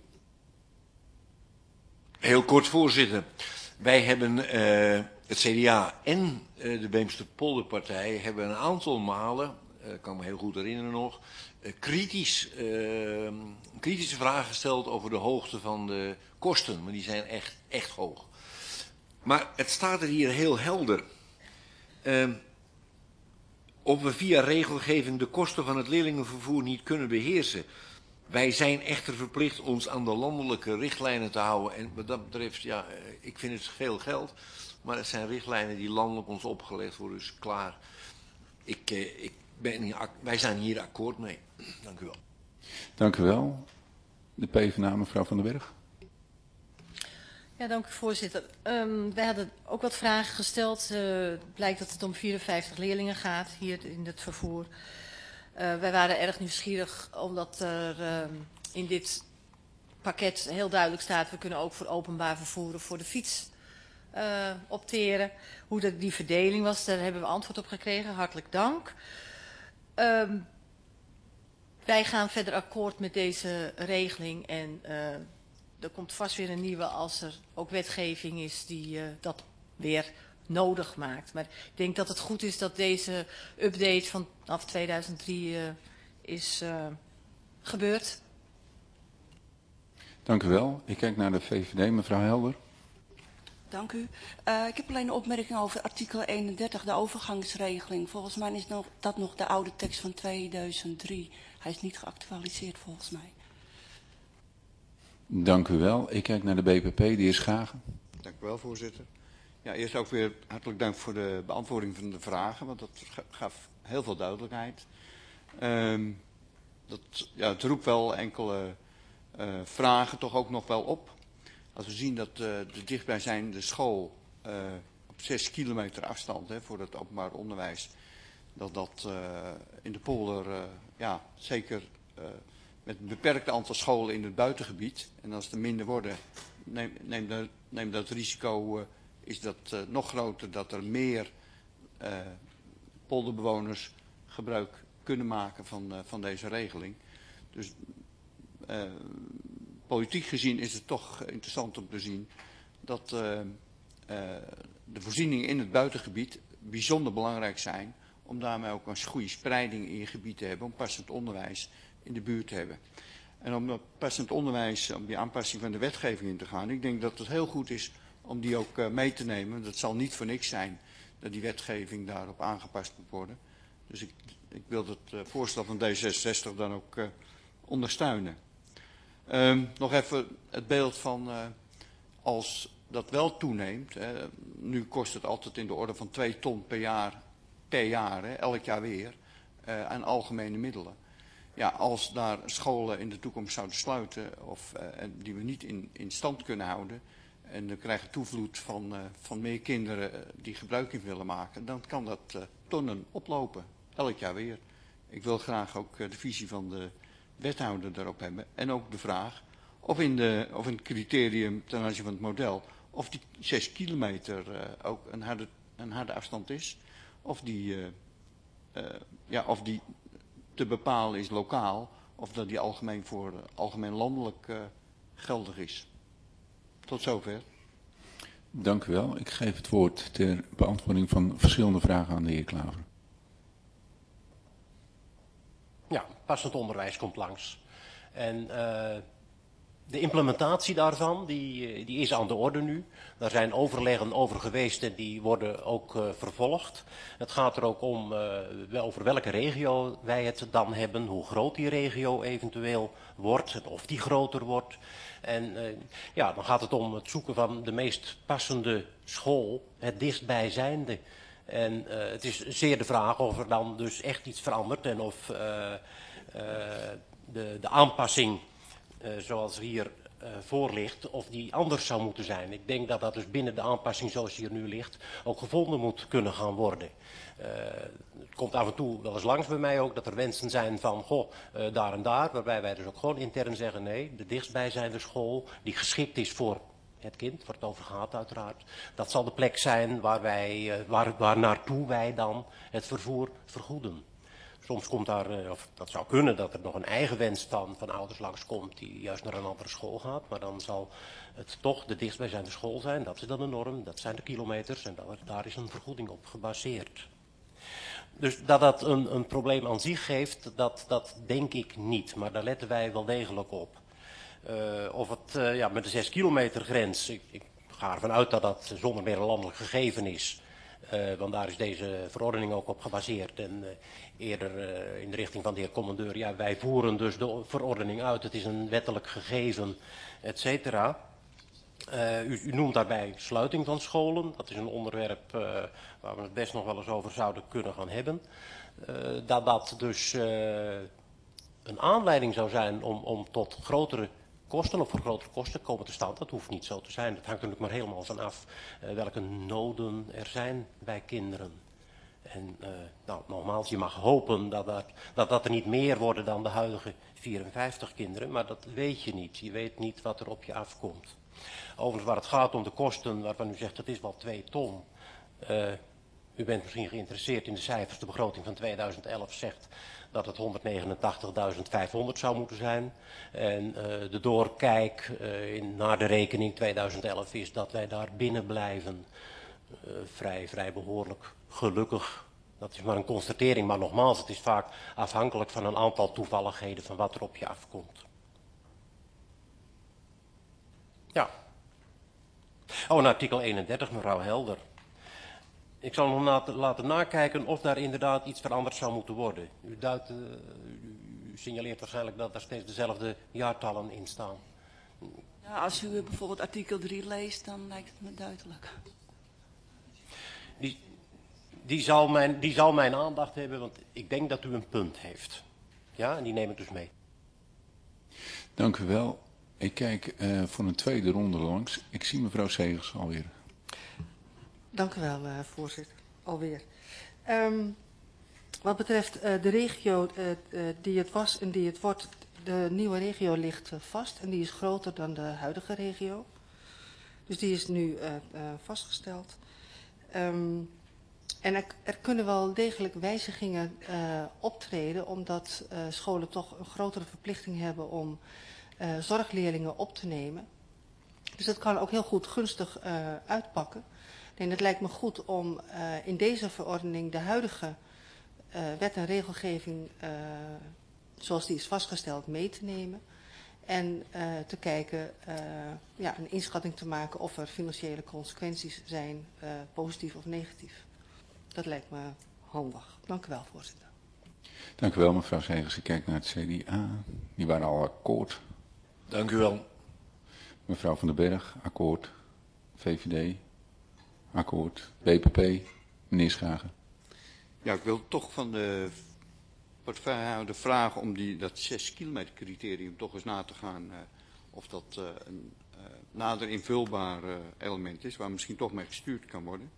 Speaker 12: Heel kort, voorzitter. Wij hebben, uh, het C D A en uh, de Beemster-Polderpartij hebben een aantal malen, uh, kan me heel goed herinneren nog, uh, kritisch, uh, kritische vragen gesteld over de hoogte van de kosten. Maar die zijn echt, echt hoog. Maar het staat er hier heel helder. Uh, of we via regelgeving de kosten van het leerlingenvervoer niet kunnen beheersen. Wij zijn echter verplicht ons aan de landelijke richtlijnen te houden. En wat dat betreft, ja, ik vind het veel geld. Maar het zijn richtlijnen die landelijk ons opgelegd worden, dus klaar. Ik, eh, ik ben niet, wij zijn hier akkoord mee. Dank u wel.
Speaker 2: Dank u wel. De PvdA, mevrouw Van den Berg.
Speaker 10: Ja, dank u voorzitter. Um, wij hadden ook wat vragen gesteld. Uh, het blijkt dat het om vierenvijftig leerlingen gaat hier in het vervoer. Uh, wij waren erg nieuwsgierig omdat er uh, in dit pakket heel duidelijk staat, we kunnen ook voor openbaar vervoer voor de fiets uh, opteren. Hoe dat die verdeling was, daar hebben we antwoord op gekregen. Hartelijk dank. Um, wij gaan verder akkoord met deze regeling en uh, er komt vast weer een nieuwe als er ook wetgeving is die uh, dat weer nodig maakt. Maar ik denk dat het goed is dat deze update vanaf tweeduizend drie uh, is uh, gebeurd.
Speaker 2: Dank u wel. Ik kijk naar de V V D, mevrouw Helder.
Speaker 11: Dank u. Uh, ik heb alleen een opmerking over artikel eenendertig, de overgangsregeling. Volgens mij is nog, dat nog de oude tekst van tweeduizend drie. Hij is niet geactualiseerd volgens mij.
Speaker 2: Dank u wel. Ik kijk naar de B P P, de heer Schagen.
Speaker 13: Dank u wel, voorzitter. Ja, eerst ook weer hartelijk dank voor de beantwoording van de vragen, want dat gaf heel veel duidelijkheid. Um, dat, ja, het roept wel enkele
Speaker 15: uh, vragen toch ook nog wel op. Als we zien dat uh, de dichtbijzijnde school uh, op zes kilometer afstand hè, voor het openbaar onderwijs, dat dat uh, in de polder, uh, ja, zeker uh, met een beperkt aantal scholen in het buitengebied, en als er minder worden, neem, neem, dat, neem dat risico, uh, is dat uh, nog groter dat er meer uh, polderbewoners gebruik kunnen maken van, uh, van deze regeling. Dus uh, politiek gezien is het toch interessant om te zien dat uh, uh, de voorzieningen in het buitengebied bijzonder belangrijk zijn, om daarmee ook een goede spreiding in je gebied te hebben, om passend onderwijs in de buurt te hebben. En om dat passend onderwijs, om die aanpassing van de wetgeving in te gaan, ik denk dat het heel goed is om die ook uh, mee te nemen. Dat zal niet voor niks zijn dat die wetgeving daarop aangepast moet worden. Dus ik, ik wil het uh, voorstel van D zesenzestig dan ook uh, ondersteunen. Um, nog even het beeld van uh, als dat wel toeneemt. Hè, nu kost het altijd in de orde van twee ton per jaar, per jaar, hè, elk jaar weer, uh, aan algemene middelen. Ja, als daar scholen in de toekomst zouden sluiten of uh, die we niet in, in stand kunnen houden en we krijgen toevloed van, uh, van meer kinderen uh, die gebruik in willen maken, dan kan dat uh, tonnen oplopen, elk jaar weer. Ik wil graag ook uh, de visie van de wethouder daarop hebben en ook de vraag of in, de, of in het criterium ten aanzien van het model, of die zes kilometer uh, ook een harde, een harde afstand is, of die, uh, uh, ja, of die te bepalen is lokaal, of dat die algemeen voor uh, algemeen landelijk uh, geldig is. Tot zover.
Speaker 2: Dank u wel. Ik geef het woord ter beantwoording van verschillende vragen aan de heer Klaver.
Speaker 14: Ja, passend onderwijs komt langs. En uh, de implementatie daarvan, die, die is aan de orde nu. Daar zijn overleggen over geweest en die worden ook uh, vervolgd. Het gaat er ook om uh, over welke regio wij het dan hebben, hoe groot die regio eventueel wordt, en of die groter wordt. En uh, ja, dan gaat het om het zoeken van de meest passende school, het dichtbijzijnde. En uh, het is zeer de vraag of er dan dus echt iets verandert en of uh, uh, de, de aanpassing uh, zoals hier uh, voor ligt, of die anders zou moeten zijn. Ik denk dat dat dus binnen de aanpassing zoals hier nu ligt ook gevonden moet kunnen gaan worden. Uh, het komt af en toe wel eens langs bij mij ook dat er wensen zijn van goh, uh, daar en daar, waarbij wij dus ook gewoon intern zeggen nee, de dichtstbijzijnde school die geschikt is voor het kind, waar het over gaat uiteraard, dat zal de plek zijn waar, wij, waar, waar naartoe wij dan het vervoer vergoeden. Soms komt daar, of dat zou kunnen, dat er nog een eigen wens van, van ouders langskomt die juist naar een andere school gaat. Maar dan zal het toch de dichtstbijzijnde school zijn, dat is dan de norm, dat zijn de kilometers en dat, daar is een vergoeding op gebaseerd. Dus dat dat een, een probleem aan zich geeft, dat, dat denk ik niet, maar daar letten wij wel degelijk op. Uh, of het uh, ja, met de zes kilometer grens, ik, ik ga ervan uit dat dat zonder meer een landelijk gegeven is. Uh, want daar is deze verordening ook op gebaseerd. En uh, eerder uh, in de richting van de heer commandeur, ja, wij voeren dus de verordening uit. Het is een wettelijk gegeven, et cetera. Uh, u, u noemt daarbij sluiting van scholen. Dat is een onderwerp uh, waar we het best nog wel eens over zouden kunnen gaan hebben. Uh, dat dat dus uh, een aanleiding zou zijn om, om tot grotere kosten of voor grotere kosten komen te staan, dat hoeft niet zo te zijn. Dat hangt er natuurlijk maar helemaal van af uh, welke noden er zijn bij kinderen. En uh, nou, nogmaals, je mag hopen dat dat, dat dat er niet meer worden dan de huidige vierenvijftig kinderen, maar dat weet je niet. Je weet niet wat er op je afkomt. Overigens, waar het gaat om de kosten, waarvan u zegt dat is wel twee ton. Uh, u bent misschien geïnteresseerd in de cijfers. De begroting van tweeduizend elf zegt dat het honderdnegenentachtigduizend vijfhonderd zou moeten zijn. En uh, de doorkijk uh, in, naar de rekening tweeduizend elf is dat wij daar binnen blijven. Uh, vrij, vrij behoorlijk gelukkig. Dat is maar een constatering, maar nogmaals, het is vaak afhankelijk van een aantal toevalligheden van wat er op je afkomt. Ja. Oh, en artikel eenendertig, mevrouw Helder. Ik zal nog na laten nakijken of daar inderdaad iets veranderd zou moeten worden. U, duidt, uh, u signaleert waarschijnlijk dat daar steeds dezelfde jaartallen in staan.
Speaker 11: Ja, als u bijvoorbeeld artikel drie leest, dan lijkt het me duidelijk.
Speaker 14: Die, die, zal mijn, die zal mijn aandacht hebben, want ik denk dat u een punt heeft. Ja, en die neem ik dus mee.
Speaker 2: Dank u wel. Ik kijk uh, voor een tweede ronde langs. Ik zie mevrouw Segers alweer.
Speaker 5: Dank u wel, uh, voorzitter. Alweer. Um, wat betreft uh, de regio uh, uh, die het was en die het wordt, de nieuwe regio ligt uh, vast en die is groter dan de huidige regio. Dus die is nu uh, uh, vastgesteld. Um, en er, er kunnen wel degelijk wijzigingen uh, optreden, omdat uh, scholen toch een grotere verplichting hebben om uh, zorgleerlingen op te nemen. Dus dat kan ook heel goed gunstig uh, uitpakken. En het lijkt me goed om uh, in deze verordening de huidige uh, wet en regelgeving, uh, zoals die is vastgesteld, mee te nemen. En uh, te kijken, uh, ja, een inschatting te maken of er financiële consequenties zijn, uh, positief of negatief. Dat lijkt me handig. Dank u wel, voorzitter.
Speaker 2: Dank u wel, mevrouw Segers. Ik kijk naar het C D A. Die waren al akkoord.
Speaker 12: Dank u wel.
Speaker 2: Mevrouw van den Berg, akkoord. V V D, akkoord. B P P, meneer Schagen.
Speaker 15: Ja, ik wil toch van de portefeuillehouder vragen om die, dat zes kilometer criterium toch eens na te gaan. Uh, of dat uh, een uh, nader invulbaar uh, element is, waar misschien toch mee gestuurd kan worden.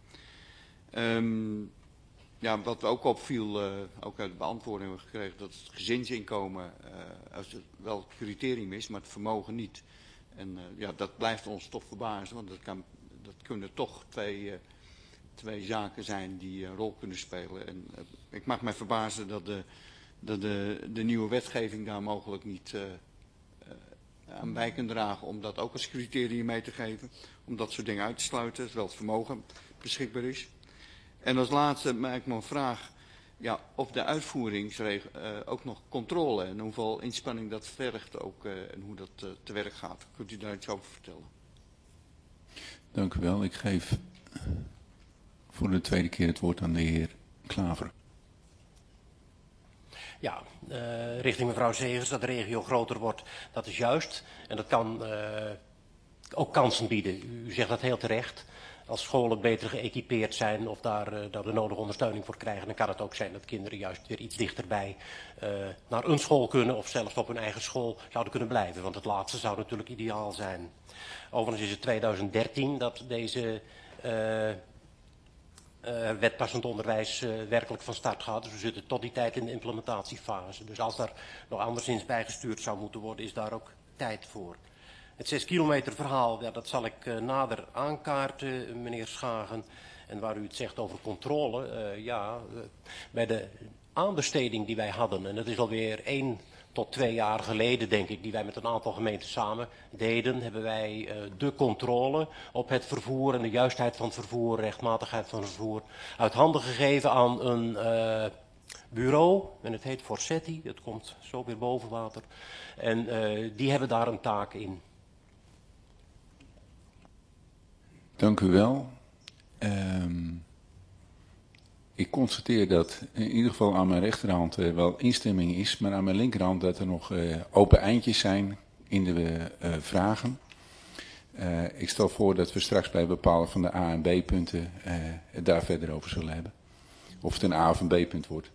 Speaker 15: Um, ja, wat ook opviel, uh, ook uit de beantwoording hebben we gekregen, dat het gezinsinkomen uh, als het wel het criterium is, maar het vermogen niet. En uh, ja, dat blijft ons toch verbazen, want dat, kan, dat kunnen toch twee, uh, twee zaken zijn die een rol kunnen spelen. En uh, ik mag mij verbazen dat de, dat de, de nieuwe wetgeving daar mogelijk niet uh, uh, aan bij kan dragen om dat ook als criterium mee te geven. Om dat soort dingen uit te sluiten, terwijl het vermogen beschikbaar is. En als laatste maak ik me een vraag, ja, of de uitvoeringsregel uh, ook nog controle en hoeveel inspanning dat vergt ook uh, en hoe dat uh, te werk gaat. Kunt u daar iets over vertellen?
Speaker 2: Dank u wel. Ik geef voor de tweede keer het woord aan de heer Klaver.
Speaker 14: Ja, uh, richting mevrouw Segers, dat de regio groter wordt, dat is juist. En dat kan uh, ook kansen bieden. U zegt dat heel terecht. Als scholen beter geëquipeerd zijn of daar, uh, daar de nodige ondersteuning voor krijgen, dan kan het ook zijn dat kinderen juist weer iets dichterbij uh, naar een school kunnen of zelfs op hun eigen school zouden kunnen blijven. Want het laatste zou natuurlijk ideaal zijn. Overigens is het tweeduizend dertien dat deze uh, uh, wet passend onderwijs uh, werkelijk van start gaat. Dus we zitten tot die tijd in de implementatiefase. Dus als daar nog anderszins bijgestuurd zou moeten worden, is daar ook tijd voor. Het zes kilometer verhaal, ja, dat zal ik uh, nader aankaarten, meneer Schagen. En waar u het zegt over controle, uh, ja, uh, bij de aanbesteding die wij hadden, en dat is alweer één tot twee jaar geleden, denk ik, die wij met een aantal gemeenten samen deden, hebben wij uh, de controle op het vervoer en de juistheid van het vervoer, rechtmatigheid van het vervoer, uit handen gegeven aan een uh, bureau, en het heet Forsetti, het komt zo weer boven water, en uh, die hebben daar een taak in.
Speaker 2: Dank u wel. Um, ik constateer dat in ieder geval aan mijn rechterhand uh, wel instemming is, maar aan mijn linkerhand dat er nog uh, open eindjes zijn in de uh, vragen. Uh, ik stel voor dat we straks bij bepalen van de A en B punten uh, het daar verder over zullen hebben. Of het een A of een B punt wordt.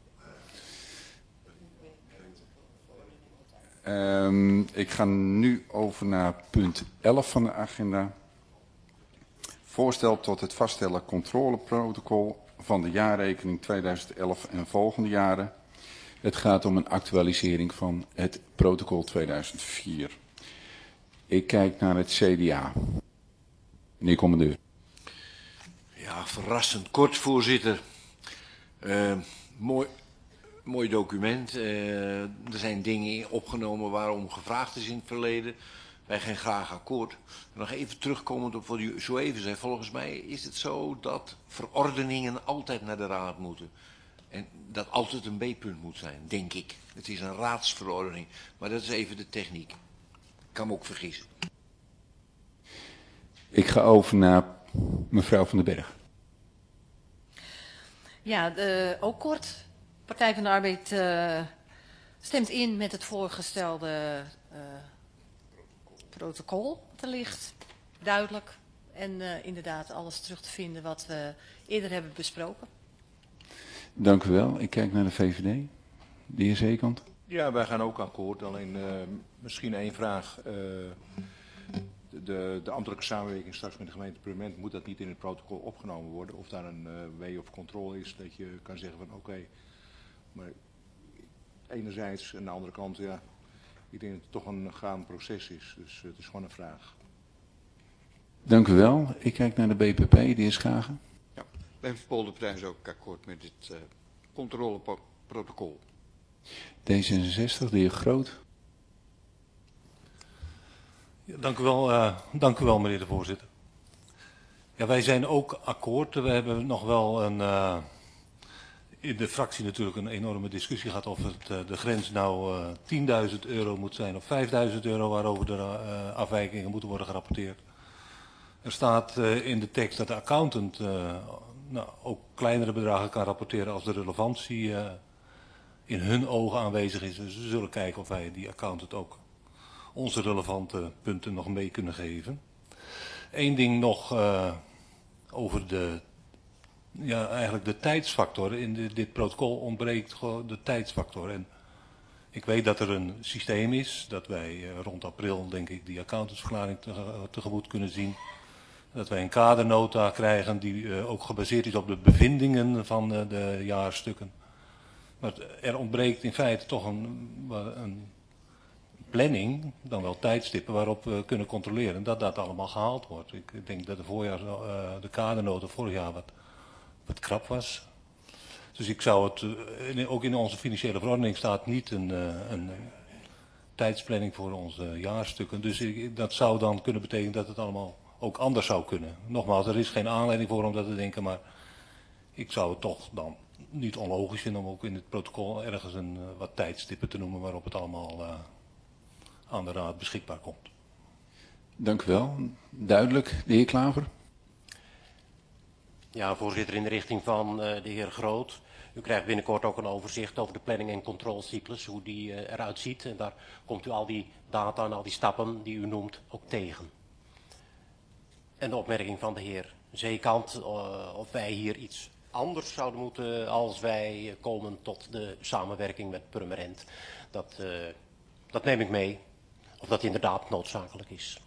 Speaker 2: Um, ik ga nu over naar punt elf van de agenda. Voorstel tot het vaststellen controleprotocol van de jaarrekening tweeduizend elf en volgende jaren. Het gaat om een actualisering van het protocol tweeduizend vier. Ik kijk naar het C D A. Meneer commandeur.
Speaker 12: Ja, verrassend kort, voorzitter. Uh, mooi, mooi document. Uh, er zijn dingen opgenomen waarom gevraagd is in het verleden. Wij gaan graag akkoord. En nog even terugkomend op wat u zo even zei. Volgens mij is het zo dat verordeningen altijd naar de raad moeten. En dat altijd een B-punt moet zijn, denk ik. Het is een raadsverordening. Maar dat is even de techniek. Ik kan me ook vergissen.
Speaker 2: Ik ga over naar mevrouw van den Berg.
Speaker 10: Ja, de, ook kort. Partij van de Arbeid uh, stemt in met het voorgestelde uh, protocol. Het ligt duidelijk en uh, inderdaad alles terug te vinden wat we eerder hebben besproken.
Speaker 2: Dank u wel. Ik kijk naar de V V D. De heer Zeekant.
Speaker 6: Ja, wij gaan ook akkoord. Alleen uh, misschien één vraag. Uh, de, de ambtelijke samenwerking straks met de gemeente Purmerend, moet dat niet in het protocol opgenomen worden? Of daar een uh, way of control is dat je kan zeggen van oké, okay, maar enerzijds en aan de andere kant, ja, ik denk dat het toch een gaand proces is. Dus uh, het is gewoon een vraag.
Speaker 2: Dank u wel. Ik kijk naar de B P P, de heer Schagen.
Speaker 15: Ja, wij van Polderpartij is ook akkoord met dit uh, controleprotocol.
Speaker 2: D zesenzestig, de heer Groot.
Speaker 3: Ja, dank u wel, uh, dank u wel, meneer de voorzitter. Ja, wij zijn ook akkoord. We hebben nog wel een, uh, in de fractie natuurlijk een enorme discussie gehad of het, uh, de grens nou uh, tienduizend euro moet zijn of vijfduizend euro waarover de uh, afwijkingen moeten worden gerapporteerd. Er staat uh, in de tekst dat de accountant uh, nou, ook kleinere bedragen kan rapporteren als de relevantie uh, in hun ogen aanwezig is. Dus we zullen kijken of wij die accountant ook onze relevante punten nog mee kunnen geven. Eén ding nog uh, over de, ja, eigenlijk de tijdsfactor. In de, dit protocol ontbreekt gewoon de tijdsfactor. En ik weet dat er een systeem is, dat wij uh, rond april, denk ik, die accountantsverklaring te, uh, tegemoet kunnen zien. Dat wij een kadernota krijgen die uh, ook gebaseerd is op de bevindingen van uh, de jaarstukken. Maar er ontbreekt in feite toch een, een planning, dan wel tijdstippen waarop we kunnen controleren dat dat allemaal gehaald wordt. Ik denk dat de, voorjaar, uh, de kadernota vorig jaar wat, wat krap was. Dus ik zou het, uh, ook in onze financiële verordening staat niet een, uh, een tijdsplanning voor onze jaarstukken. Dus ik, dat zou dan kunnen betekenen dat het allemaal ook anders zou kunnen. Nogmaals, er is geen aanleiding voor om dat te denken, maar ik zou het toch dan niet onlogisch vinden om ook in het protocol ergens een, uh, wat tijdstippen te noemen waarop het allemaal uh, aan de raad beschikbaar komt.
Speaker 2: Dank u wel. Duidelijk. De heer Klaver.
Speaker 14: Ja, voorzitter, in de richting van uh, de heer Groot. U krijgt binnenkort ook een overzicht over de planning- en controlecyclus, hoe die uh, eruit ziet. En daar komt u al die data en al die stappen die u noemt ook tegen. En de opmerking van de heer Zeekant, uh, of wij hier iets anders zouden moeten als wij komen tot de samenwerking met Purmerend. Dat, uh, dat neem ik mee, of dat inderdaad noodzakelijk is.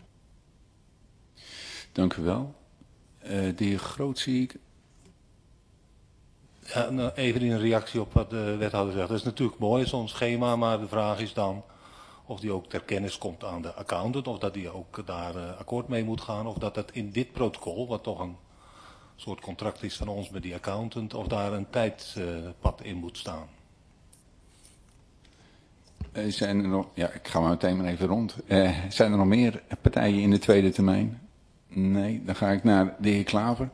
Speaker 2: Dank u wel. Uh, de heer Groot zie ik.
Speaker 3: Ja, nou, even in reactie op wat de wethouder zegt. Dat is natuurlijk mooi, zo'n schema, maar de vraag is dan of die ook ter kennis komt aan de accountant, of dat die ook daar uh, akkoord mee moet gaan, of dat dat in dit protocol, wat toch een soort contract is van ons met die accountant, of daar een tijdpad uh, in moet staan.
Speaker 2: Uh, zijn er nog, ja, ik ga maar meteen maar even rond. Uh, zijn er nog meer partijen in de tweede termijn? Nee, dan ga ik naar de heer Klaver.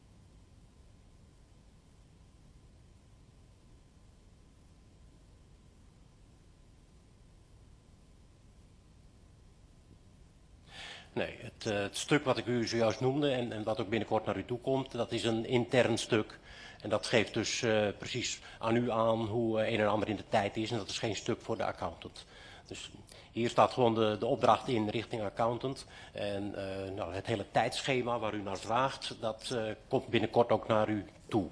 Speaker 14: Nee, het, uh, het stuk wat ik u zojuist noemde en, en wat ook binnenkort naar u toe komt, dat is een intern stuk. En dat geeft dus uh, precies aan u aan hoe uh, een en ander in de tijd is. En dat is geen stuk voor de accountant. Dus hier staat gewoon de, de opdracht in richting accountant. En uh, nou, het hele tijdschema waar u naar vraagt, dat uh, komt binnenkort ook naar u toe.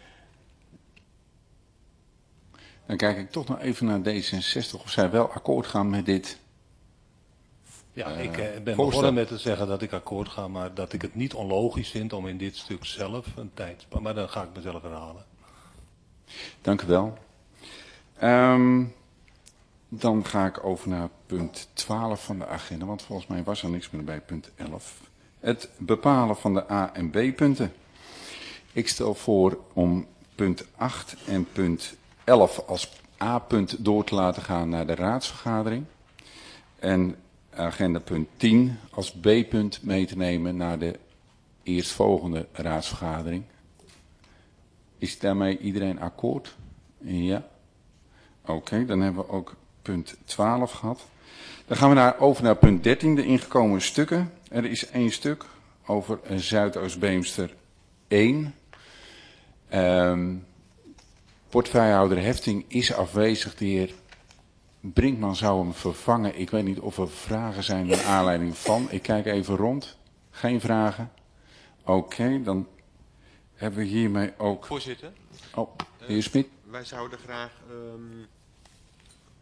Speaker 2: Dan kijk ik toch nog even naar D zesenzestig of zij wel akkoord gaan met dit.
Speaker 3: Ja,
Speaker 2: uh,
Speaker 3: ik uh, ben
Speaker 2: voorstel.
Speaker 3: begonnen met te zeggen dat ik akkoord ga, maar dat ik het niet onlogisch vind om in dit stuk zelf een tijd. Maar dan ga ik mezelf herhalen.
Speaker 2: Dank u wel. Um, dan ga ik over naar punt twaalf van de agenda, want volgens mij was er niks meer bij punt elf. Het bepalen van de A- en B-punten. Ik stel voor om punt acht en punt elf als A-punt door te laten gaan naar de raadsvergadering. En agenda punt tien als B-punt mee te nemen naar de eerstvolgende raadsvergadering. Is daarmee iedereen akkoord? Ja. Oké, okay, dan hebben we ook punt twaalf gehad. Dan gaan we naar, over naar punt dertien, de ingekomen stukken. Er is één stuk over Zuidoost-Beemster één. Um, portefeuillehouder Hefting is afwezig. De heer Brinkman zou hem vervangen. Ik weet niet of er vragen zijn naar aanleiding van. Ik kijk even rond. Geen vragen. Oké, okay, dan hebben we hiermee ook...
Speaker 8: Voorzitter.
Speaker 2: Oh, de heer Smit.
Speaker 8: Uh, wij zouden graag um,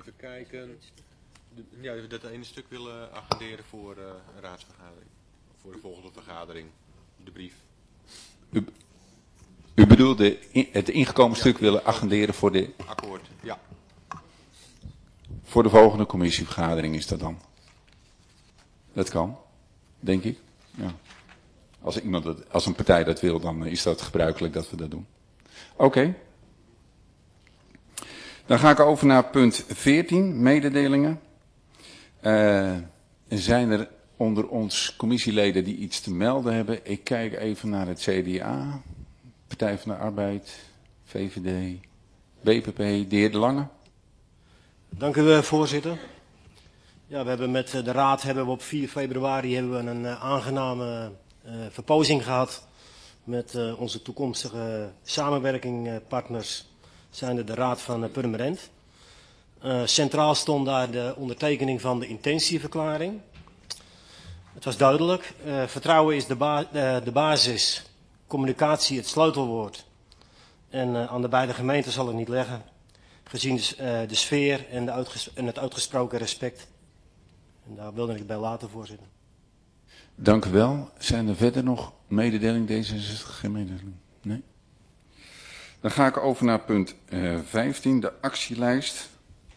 Speaker 8: Even kijken. De, ja, dat ene stuk willen agenderen voor uh, een raadsvergadering. Voor de volgende vergadering. De brief.
Speaker 2: U, u bedoelt de, het ingekomen ja, stuk willen agenderen voor de...
Speaker 8: Akkoord, ja.
Speaker 2: Voor de volgende commissievergadering is dat dan? Dat kan, denk ik. Ja. Als, iemand dat, als een partij dat wil, dan is dat gebruikelijk dat we dat doen. Oké. Okay. Dan ga ik over naar punt veertien, mededelingen. Uh, zijn er onder ons commissieleden die iets te melden hebben? Ik kijk even naar het C D A, Partij van de Arbeid, V V D, B P P, de heer De Lange.
Speaker 16: Dank u, voorzitter. Ja, we hebben met de Raad hebben we op vier februari hebben we een uh, aangename uh, verpozing gehad met uh, onze toekomstige samenwerkingpartners, zijnde de Raad van uh, Purmerend. Uh, centraal stond daar de ondertekening van de intentieverklaring. Het was duidelijk. Uh, vertrouwen is de, ba uh, de basis, communicatie het sleutelwoord. En uh, aan de beide gemeenten zal ik niet leggen, gezien de, uh, de sfeer en, de en het uitgesproken respect. En daar wilde ik het bij laten, voorzitter.
Speaker 2: Dank u wel. Zijn er verder nog mededelingen D zesenzestig? Geen mededeling? Nee? Dan ga ik over naar punt uh, vijftien, de actielijst.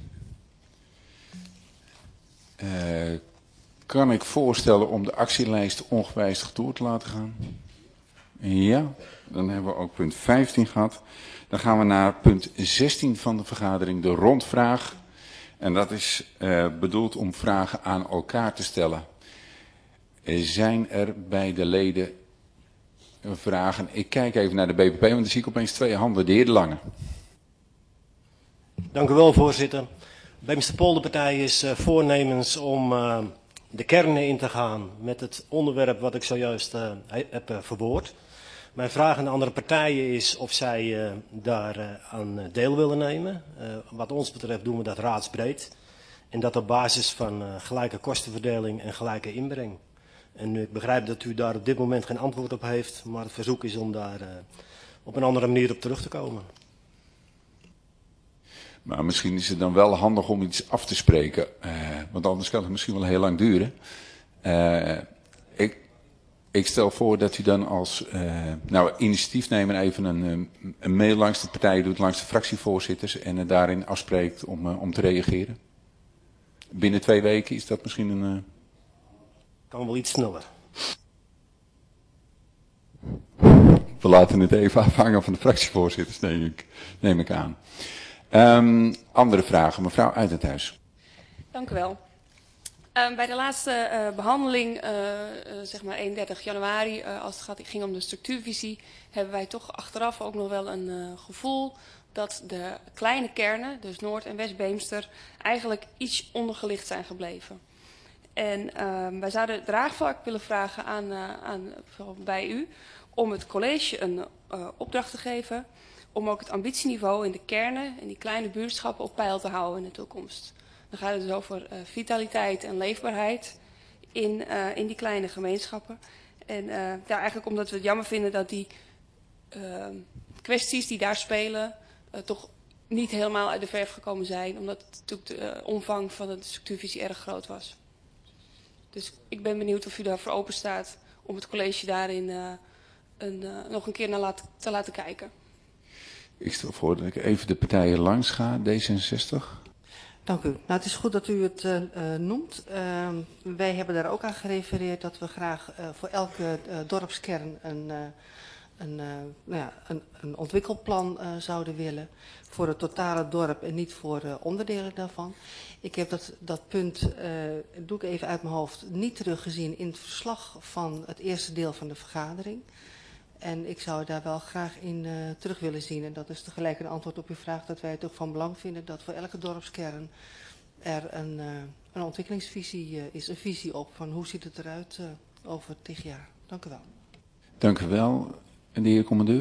Speaker 2: Uh, kan ik voorstellen om de actielijst ongewijzigd door te laten gaan? Ja, dan hebben we ook punt vijftien gehad. Dan gaan we naar punt zestien van de vergadering, de rondvraag. En dat is uh, bedoeld om vragen aan elkaar te stellen. Zijn er bij de leden vragen? Ik kijk even naar de B P P, want dan zie ik opeens twee handen. De heer De Lange.
Speaker 16: Dank u wel, voorzitter. Beemster-Polderpartij is uh, voornemens om uh, de kernen in te gaan met het onderwerp wat ik zojuist uh, heb uh, verwoord. Mijn vraag aan de andere partijen is of zij uh, daar uh, aan deel willen nemen. Uh, wat ons betreft doen we dat raadsbreed. En dat op basis van uh, gelijke kostenverdeling en gelijke inbreng. En ik begrijp dat u daar op dit moment geen antwoord op heeft, maar het verzoek is om daar uh, op een andere manier op terug te komen.
Speaker 2: Maar misschien is het dan wel handig om iets af te spreken, uh, want anders kan het misschien wel heel lang duren. Uh, ik, ik stel voor dat u dan als uh, nou, initiatiefnemer even een, een mail langs de partijen doet, langs de fractievoorzitters en uh, daarin afspreekt om, uh, om te reageren. Binnen twee weken is dat misschien een... Uh...
Speaker 16: Kan wel iets sneller.
Speaker 2: We laten het even afhangen van de fractievoorzitters, neem ik, neem ik aan. Um, andere vragen, mevrouw Uit het Huis.
Speaker 7: Dank u wel. Uh, bij de laatste uh, behandeling, uh, uh, zeg maar eenendertig januari, uh, als het gaat, ging om de structuurvisie, hebben wij toch achteraf ook nog wel een uh, gevoel dat de kleine kernen, dus Noord- en West-Beemster, eigenlijk iets ondergelicht zijn gebleven. En uh, wij zouden draagvlak willen vragen aan, uh, aan, bij u om het college een uh, opdracht te geven om ook het ambitieniveau in de kernen en die kleine buurtschappen op peil te houden in de toekomst. Dan gaat het dus over uh, vitaliteit en leefbaarheid in, uh, in die kleine gemeenschappen. En uh, ja, eigenlijk omdat we het jammer vinden dat die uh, kwesties die daar spelen uh, toch niet helemaal uit de verf gekomen zijn. Omdat natuurlijk de uh, omvang van de structuurvisie erg groot was. Dus ik ben benieuwd of u daarvoor open staat om het college daarin uh, een, uh, nog een keer naar laat, te laten kijken.
Speaker 2: Ik stel voor dat ik even de partijen langs ga, D zesenzestig.
Speaker 5: Dank u. Nou, het is goed dat u het uh, uh, noemt. Uh, wij hebben daar ook aan gerefereerd dat we graag uh, voor elke uh, dorpskern een, uh, een, uh, nou ja, een, een ontwikkelplan uh, zouden willen. Voor het totale dorp en niet voor uh, onderdelen daarvan. Ik heb dat, dat punt, uh, doe ik even uit mijn hoofd, niet teruggezien in het verslag van het eerste deel van de vergadering. En ik zou daar wel graag in uh, terug willen zien. En dat is tegelijk een antwoord op uw vraag dat wij het ook van belang vinden dat voor elke dorpskern er een, uh, een ontwikkelingsvisie uh, is. Een visie op van hoe ziet het eruit uh, over tig jaar. Dank u wel.
Speaker 2: Dank u wel. En de heer commandeur?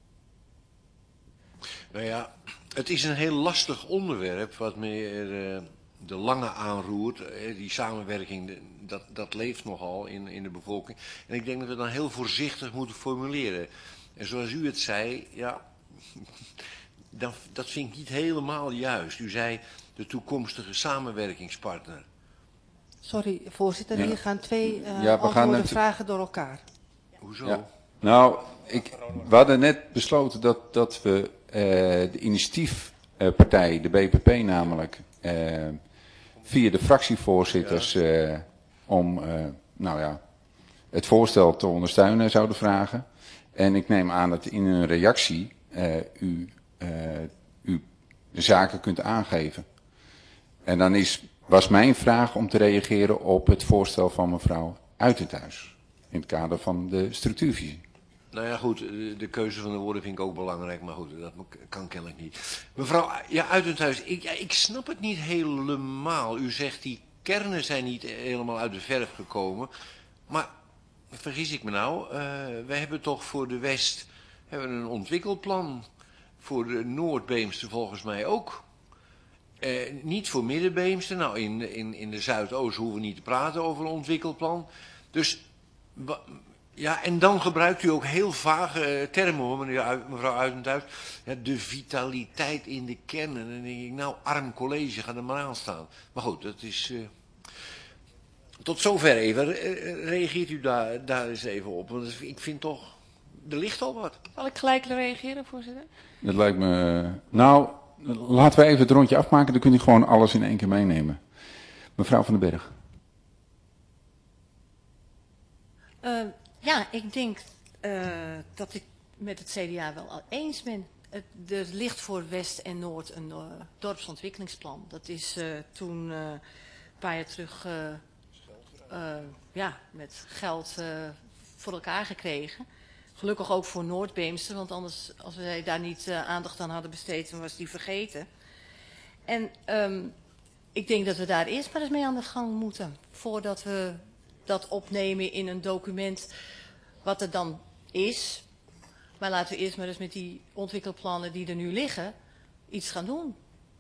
Speaker 12: Nou ja, het is een heel lastig onderwerp wat meneer uh, De Lange aanroert. Uh, die samenwerking, dat, dat leeft nogal in, in de bevolking. En ik denk dat we dan heel voorzichtig moeten formuleren. En zoals u het zei, ja, dat, dat vind ik niet helemaal juist. U zei, de toekomstige samenwerkingspartner.
Speaker 5: Sorry, voorzitter.
Speaker 2: Ja.
Speaker 5: Hier gaan twee uh,
Speaker 2: Ja, we
Speaker 5: antwoorden
Speaker 2: gaan het-
Speaker 5: vragen door elkaar.
Speaker 12: Hoezo?
Speaker 2: Ja. Nou, ik, we hadden net besloten dat, dat we uh, de initiatiefpartij, de B P P namelijk, uh, via de fractievoorzitters uh, om uh, nou ja, het voorstel te ondersteunen zouden vragen. En ik neem aan dat in een reactie uh, u, uh, u de zaken kunt aangeven. En dan is, was mijn vraag om te reageren op het voorstel van mevrouw Uiterthuis. In het kader van de structuurvisie.
Speaker 12: Nou ja, goed, de, de keuze van de woorden vind ik ook belangrijk, maar goed, dat kan kennelijk niet. Mevrouw, ja, Uiterthuis, ik, ja, ik snap het niet helemaal. U zegt die kernen zijn niet helemaal uit de verf gekomen, maar vergis ik me nou, uh, wij hebben toch voor de West hebben een ontwikkelplan, voor de Noord-Beemster volgens mij ook. Uh, niet voor Midden-Beemster, nou in, in, in de Zuidoost hoeven we niet te praten over een ontwikkelplan. Dus... Ja, en dan gebruikt u ook heel vage termen hoor, mevrouw Uiterthuis. Ja, de vitaliteit in de kern. En dan denk ik, nou, arm college, ga er maar aan staan. Maar goed, dat is... Uh... Tot zover even. Re reageert u daar, daar eens even op. Want ik vind toch, er ligt al wat.
Speaker 7: Zal ik gelijk reageren, voorzitter?
Speaker 2: Dat lijkt me... Nou, laten we even het rondje afmaken. Dan kunt u gewoon alles in één keer meenemen. Mevrouw van den Berg.
Speaker 10: Uh, ja, ik denk uh, dat ik met het C D A wel al eens ben. Het, er ligt voor West en Noord een uh, dorpsontwikkelingsplan. Dat is uh, toen uh, een paar jaar terug uh, uh, ja, met geld uh, voor elkaar gekregen. Gelukkig ook voor Noord-Beemster, want anders als wij daar niet uh, aandacht aan hadden besteed, dan was die vergeten. En um, ik denk dat we daar eerst maar eens mee aan de gang moeten, voordat we dat opnemen in een document wat er dan is. Maar laten we eerst maar eens met die ontwikkelplannen die er nu liggen iets gaan doen.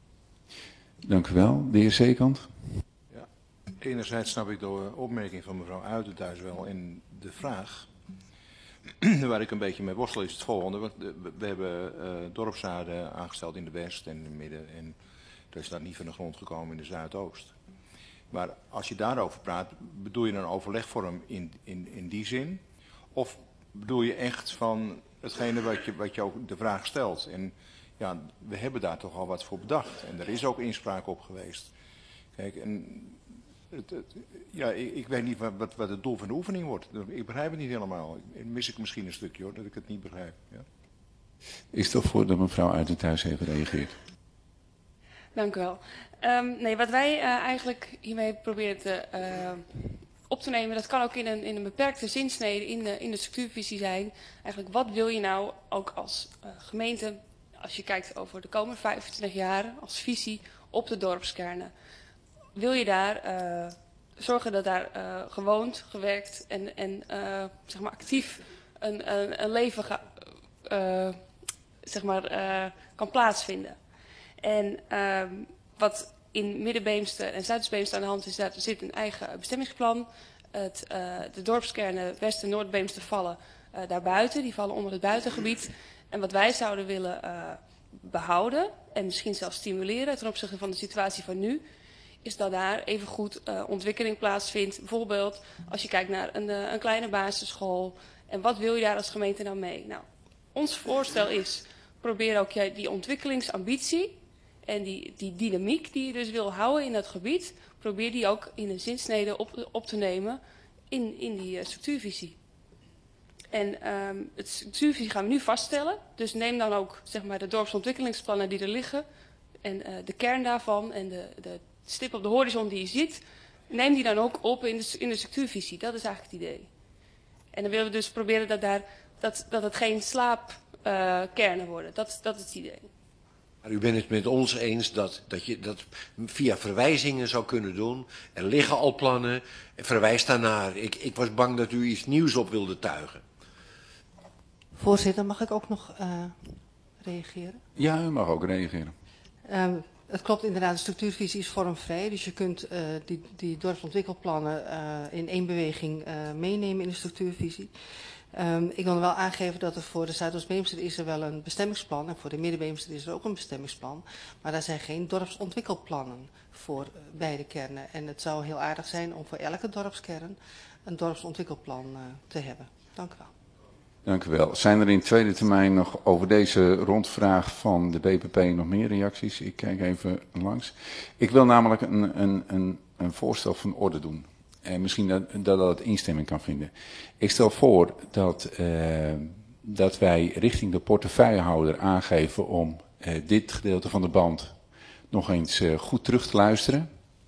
Speaker 2: Dank u wel. De heer Zeekant.
Speaker 6: Ja, enerzijds snap ik de opmerking van mevrouw Uiterthuis wel in de vraag. Waar ik een beetje mee worstel is het volgende. Want we hebben uh, dorpsraden aangesteld in de West en in het Midden. En er is dat niet van de grond gekomen in de Zuidoost. Maar als je daarover praat, bedoel je een overlegvorm in, in, in die zin? Of bedoel je echt van hetgene wat je, wat je ook de vraag stelt? En ja, we hebben daar toch al wat voor bedacht. En er is ook inspraak op geweest. Kijk, en het, het, ja, ik, ik weet niet wat, wat het doel van de oefening wordt. Ik begrijp het niet helemaal. Mis ik misschien een stukje hoor, dat ik het niet begrijp. Ja.
Speaker 2: Is toch voor dat mevrouw Uiterthuis even reageert?
Speaker 7: Dank u wel. Um, nee, wat wij uh, eigenlijk hiermee proberen te, uh, op te nemen, dat kan ook in een, in een beperkte zinsnede in de, in de structuurvisie zijn. Eigenlijk, wat wil je nou ook als uh, gemeente, als je kijkt over de komende vijfentwintig jaar, als visie op de dorpskernen? Wil je daar uh, zorgen dat daar uh, gewoond, gewerkt en, en uh, zeg maar actief een, een, een leven ga, uh, zeg maar, uh, kan plaatsvinden? En uh, wat in Midden-Beemster en Zuid-Beemster aan de hand is, daar zit een eigen bestemmingsplan. Het, uh, de dorpskernen West- en Noord-Beemster vallen uh, daarbuiten, die vallen onder het buitengebied. En wat wij zouden willen uh, behouden en misschien zelfs stimuleren ten opzichte van de situatie van nu, is dat daar evengoed uh, ontwikkeling plaatsvindt. Bijvoorbeeld als je kijkt naar een, uh, een kleine basisschool. En wat wil je daar als gemeente nou mee? Nou, ons voorstel is, probeer ook die ontwikkelingsambitie en die, die dynamiek die je dus wil houden in dat gebied, probeer die ook in een zinsnede op, op te nemen in, in die uh, structuurvisie. En um, het structuurvisie gaan we nu vaststellen. Dus neem dan ook zeg maar, de dorpsontwikkelingsplannen die er liggen en uh, de kern daarvan en de, de stip op de horizon die je ziet, neem die dan ook op in de, in de structuurvisie. Dat is eigenlijk het idee. En dan willen we dus proberen dat, daar, dat, dat het geen slaapkernen uh, worden. Dat, dat is het idee.
Speaker 12: Maar u bent het met ons eens dat, dat je dat via verwijzingen zou kunnen doen. Er liggen al plannen, verwijs daarnaar. Ik, ik was bang dat u iets nieuws op wilde tuigen.
Speaker 5: Voorzitter, mag ik ook nog uh, reageren?
Speaker 2: Ja, u mag ook reageren.
Speaker 5: Uh, het klopt inderdaad, de structuurvisie is vormvrij. Dus je kunt uh, die, die dorpsontwikkelplannen uh, in één beweging uh, meenemen in de structuurvisie. Um, ik wil wel aangeven dat er voor de Zuidoost-Beemster is er wel een bestemmingsplan. En voor de Midden-Beemster is er ook een bestemmingsplan. Maar daar zijn geen dorpsontwikkelplannen voor beide kernen. En het zou heel aardig zijn om voor elke dorpskern een dorpsontwikkelplan uh, te hebben. Dank u wel.
Speaker 2: Dank u wel. Zijn er in tweede termijn nog over deze rondvraag van de B P P nog meer reacties? Ik kijk even langs. Ik wil namelijk een, een, een, een voorstel van orde doen. En misschien dat, dat dat instemming kan vinden. Ik stel voor dat, uh, dat wij richting de portefeuillehouder aangeven om uh, dit gedeelte van de band nog eens uh, goed terug te luisteren.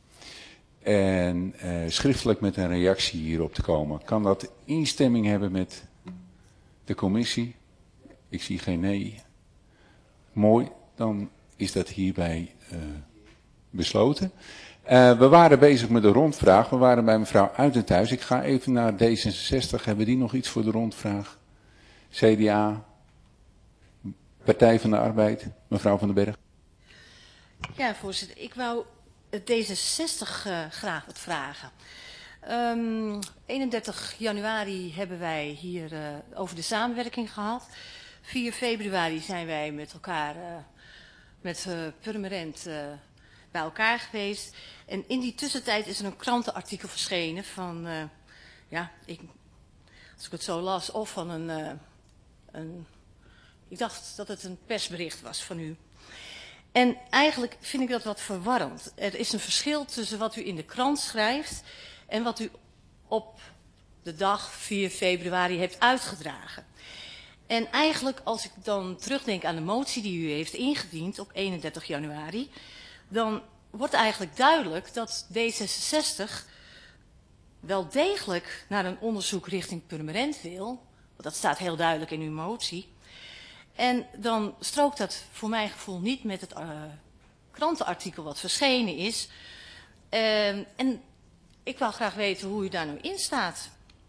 Speaker 2: En uh, schriftelijk met een reactie hierop te komen. Kan dat instemming hebben met de commissie? Ik zie geen nee. Mooi, dan is dat hierbij uh, besloten. Uh, we waren bezig met de rondvraag. We waren bij mevrouw Uiterthuis. Ik ga even naar D zesenzestig. Hebben die nog iets voor de rondvraag? C D A? Partij van de Arbeid? Mevrouw van den Berg?
Speaker 10: Ja, voorzitter. Ik wou D zesenzestig uh, graag wat vragen. Um, eenendertig januari hebben wij hier uh, over de samenwerking gehad. vier februari zijn wij met elkaar, uh, met uh, Purmerend, uh, bij elkaar geweest. En in die tussentijd is er een krantenartikel verschenen van, uh, ja, ik, als ik het zo las, of van een, uh, een, ik dacht dat het een persbericht was van u. En eigenlijk vind ik dat wat verwarrend. Er is een verschil tussen wat u in de krant schrijft en wat u op de dag vier februari heeft uitgedragen. En eigenlijk, als ik dan terugdenk aan de motie die u heeft ingediend op eenendertig januari... dan wordt eigenlijk duidelijk dat D zesenzestig wel degelijk naar een onderzoek richting Purmerend wil. Want dat staat heel duidelijk in uw motie. En dan strookt dat voor mijn gevoel niet met het uh, krantenartikel wat verschenen is. Uh, en ik wil graag weten hoe u daar nu in staat.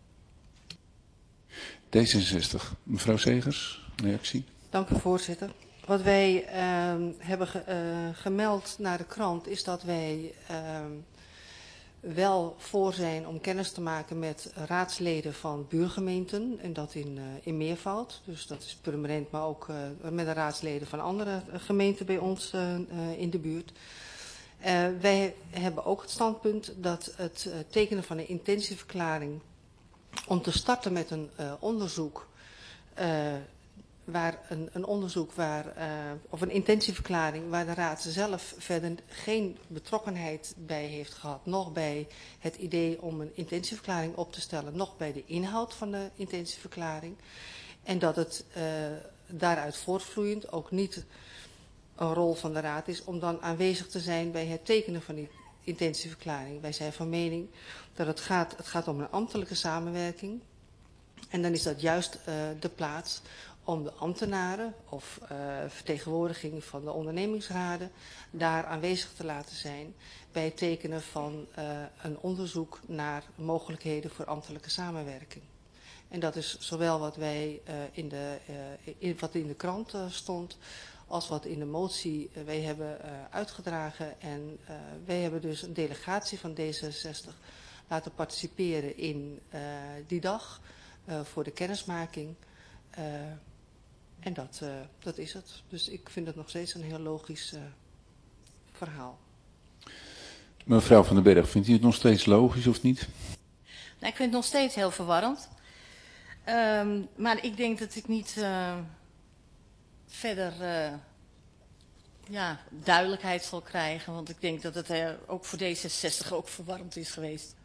Speaker 2: D zesenzestig. Mevrouw Segers, reactie.
Speaker 5: Dank u, voorzitter. Wat wij uh, hebben ge, uh, gemeld naar de krant is dat wij uh, wel voor zijn om kennis te maken met raadsleden van buurgemeenten. En dat in, uh, in meervoud. Dus dat is Purmerend, maar ook uh, met de raadsleden van andere gemeenten bij ons uh, uh, in de buurt. Uh, wij hebben ook het standpunt dat het uh, tekenen van een intentieverklaring om te starten met een uh, onderzoek, uh, waar een, een onderzoek waar, uh, of een intentieverklaring waar de raad zelf verder geen betrokkenheid bij heeft gehad, nog bij het idee om een intentieverklaring op te stellen, nog bij de inhoud van de intentieverklaring. En dat het uh, daaruit voortvloeiend ook niet een rol van de raad is om dan aanwezig te zijn bij het tekenen van die intentieverklaring. Wij zijn van mening dat het gaat, het gaat om een ambtelijke samenwerking. En dan is dat juist uh, de plaats om de ambtenaren of uh, vertegenwoordiging van de ondernemingsraden daar aanwezig te laten zijn bij het tekenen van uh, een onderzoek naar mogelijkheden voor ambtelijke samenwerking. En dat is zowel wat wij uh, in de, uh, in, wat in de krant uh, stond, als wat in de motie uh, wij hebben uh, uitgedragen. En uh, wij hebben dus een delegatie van D zesenzestig laten participeren in uh, die dag uh, voor de kennismaking. Uh, en dat, uh, dat is het. Dus ik vind het nog steeds een heel logisch uh, verhaal.
Speaker 2: Mevrouw van den Berg, vindt u het nog steeds logisch of niet?
Speaker 10: Nou, ik vind het nog steeds heel verwarrend. Um, maar ik denk dat ik niet uh, verder uh, ja, duidelijkheid zal krijgen. Want ik denk dat het uh, ook voor D zesenzestig ook verwarrend is geweest.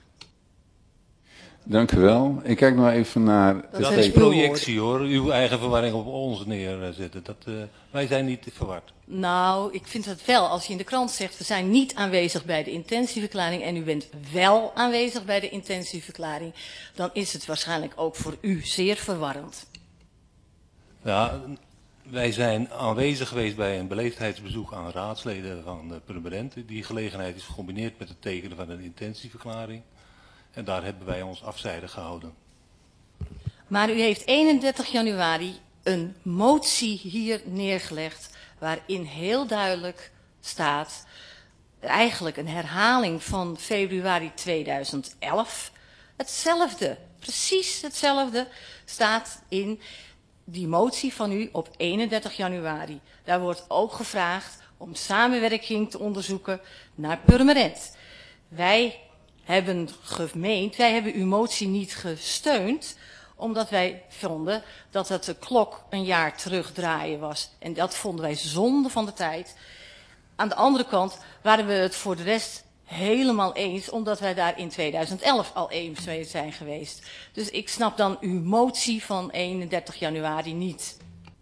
Speaker 2: Dank u wel. Ik kijk nog even naar...
Speaker 3: Dat, dat is projectie hoor, uw eigen verwarring op ons neerzetten. Dat, uh, wij zijn niet verward.
Speaker 10: Nou, ik vind het wel. Als je in de krant zegt, we zijn niet aanwezig bij de intentieverklaring en u bent wel aanwezig bij de intentieverklaring, dan is het waarschijnlijk ook voor u zeer verwarrend.
Speaker 3: Ja, wij zijn aanwezig geweest bij een beleefdheidsbezoek aan raadsleden van uh, Purmerend. Die gelegenheid is gecombineerd met het tekenen van een intentieverklaring. En daar hebben wij ons afzijdig gehouden.
Speaker 10: Maar u heeft eenendertig januari een motie hier neergelegd waarin heel duidelijk staat, eigenlijk een herhaling van februari tweeduizend elf, hetzelfde Precies hetzelfde staat in die motie van u op eenendertig januari. Daar wordt ook gevraagd om samenwerking te onderzoeken naar Purmerend. Wij hebben gemeend, wij hebben uw motie niet gesteund, omdat wij vonden dat het de klok een jaar terugdraaien was. En dat vonden wij zonde van de tijd. Aan de andere kant waren we het voor de rest helemaal eens, omdat wij daar in tweeduizend elf al eens mee zijn geweest. Dus ik snap dan uw motie van eenendertig januari niet.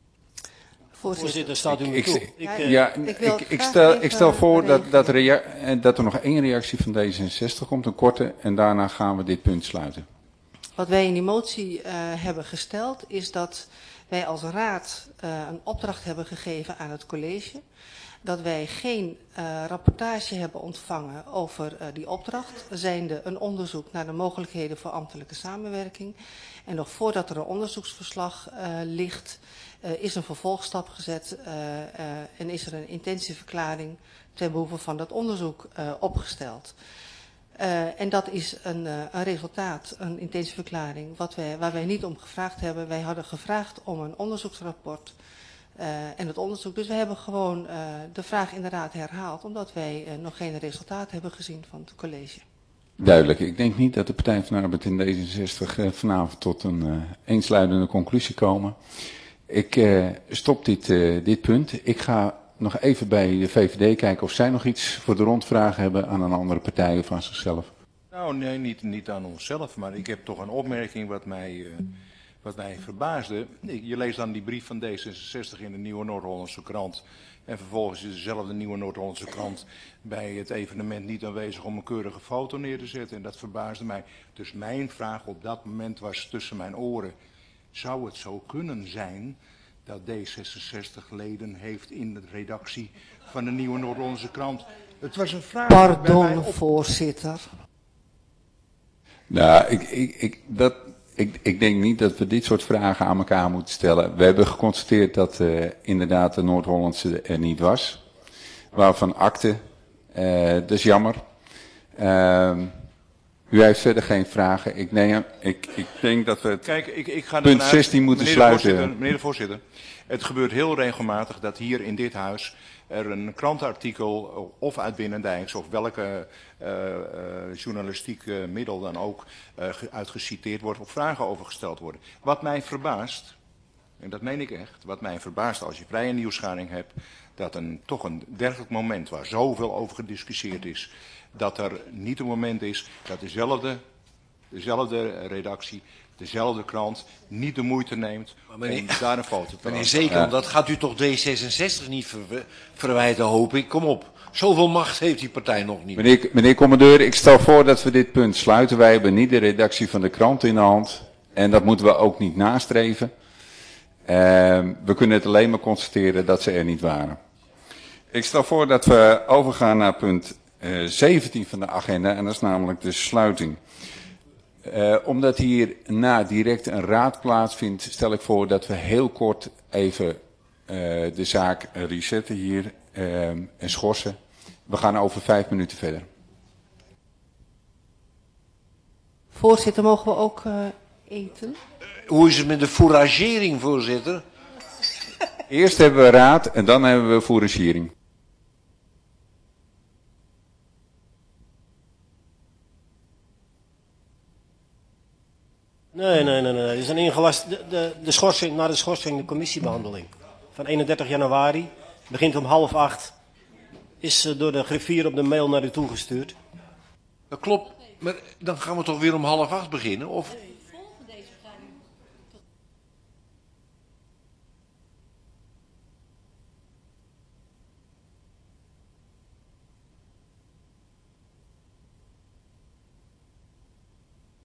Speaker 16: Voorzitter, staat u me toe. Ik,
Speaker 2: Ik,
Speaker 16: eh,
Speaker 2: ja,
Speaker 5: ik
Speaker 2: ik,
Speaker 5: wil
Speaker 2: ik,
Speaker 5: graag
Speaker 2: stel,
Speaker 5: even
Speaker 2: ik stel voor dat, dat,
Speaker 5: reageren.
Speaker 2: rea- dat er nog één reactie van D zesenzestig komt, een korte, en daarna gaan we dit punt sluiten.
Speaker 5: Wat wij in die motie uh, hebben gesteld is dat wij als raad uh, een opdracht hebben gegeven aan het college. Dat wij geen uh, rapportage hebben ontvangen over uh, die opdracht, zijnde een onderzoek naar de mogelijkheden voor ambtelijke samenwerking. En nog voordat er een onderzoeksverslag uh, ligt, uh, is een vervolgstap gezet uh, uh, en is er een intentieverklaring ten behoeve van dat onderzoek uh, opgesteld. Uh, en dat is een, uh, een resultaat, een intentieverklaring, wat wij, waar wij niet om gevraagd hebben. Wij hadden gevraagd om een onderzoeksrapport uh, en het onderzoek. Dus we hebben gewoon uh, de vraag inderdaad herhaald, omdat wij uh, nog geen resultaat hebben gezien van het college.
Speaker 2: Duidelijk. Ik denk niet dat de Partij van de Arbeid in D zesenzestig uh, vanavond tot een uh, eensluidende conclusie komen. Ik uh, stop dit, uh, dit punt. Ik ga nog even bij de V V D kijken of zij nog iets voor de rondvraag hebben aan een andere partij of aan zichzelf.
Speaker 6: Nou, nee, niet, niet aan onszelf, maar ik heb toch een opmerking wat mij, uh, wat mij verbaasde. Je leest dan die brief van D zesenzestig in de Nieuwe Noord-Hollandse Krant. En vervolgens is dezelfde Nieuwe Noord-Hollandse Krant bij het evenement niet aanwezig om een keurige foto neer te zetten. En dat verbaasde mij. Dus mijn vraag op dat moment was tussen mijn oren. Zou het zo kunnen zijn dat D zesenzestig leden heeft in de redactie van de Nieuwe Noord-Hollandse Krant? Het was een vraag.
Speaker 5: Pardon, op... voorzitter.
Speaker 2: Nou, ik, ik, ik, dat, ik, ik denk niet dat we dit soort vragen aan elkaar moeten stellen. We hebben geconstateerd dat uh, inderdaad de Noord-Hollandse er niet was. Waarvan akte. Uh, dat is jammer. Uh, u heeft verder geen vragen. Ik, neem, ik, ik denk dat we het
Speaker 6: Kijk, ik, ik ga
Speaker 2: punt
Speaker 6: ervan uit,
Speaker 2: zestien moeten
Speaker 6: meneer de
Speaker 2: sluiten.
Speaker 6: voorzitter, meneer de voorzitter, het gebeurt heel regelmatig dat hier in dit huis er een krantenartikel of uit Binnendijks of welke uh, uh, journalistiek uh, middel dan ook uh, uitgeciteerd wordt of vragen over gesteld worden. Wat mij verbaast, en dat meen ik echt, wat mij verbaast als je vrije nieuwsgaring hebt, dat een, toch een dergelijk moment waar zoveel over gediscussieerd is, dat er niet een moment is dat dezelfde, dezelfde redactie, dezelfde krant niet de moeite neemt
Speaker 12: meneer,
Speaker 6: om daar een foto te
Speaker 12: Meneer
Speaker 6: laten.
Speaker 12: Zeekamp,
Speaker 2: Ja.
Speaker 12: dat gaat u toch D zesenzestig niet ver, verwijten, hoop ik. Kom op, zoveel macht heeft die partij nog niet.
Speaker 2: Meneer, meneer commandeur, ik stel voor dat we dit punt sluiten. Wij hebben niet de redactie van de krant in de hand. En dat moeten we ook niet nastreven. Uh, we kunnen het alleen maar constateren dat ze er niet waren. Ik stel voor dat we overgaan naar punt uh, zeventien van de agenda. En dat is namelijk de sluiting. Uh, omdat hierna direct een raad plaatsvindt, stel ik voor dat we heel kort even uh, de zaak resetten hier uh, en schorsen. We gaan over vijf minuten verder.
Speaker 5: Voorzitter, mogen we ook uh, eten?
Speaker 12: Hoe is het met de fouragering, voorzitter?
Speaker 2: Eerst hebben we raad en dan hebben we fouragering.
Speaker 16: Nee, nee, nee, nee. Het is een ingelast, de, de, de schorsing, na de schorsing, de commissiebehandeling. Van eenendertig januari, begint om half acht. Is uh, door de griffier op de mail naar u toegestuurd.
Speaker 12: Dat klopt, maar dan gaan we toch weer om half acht beginnen? Of...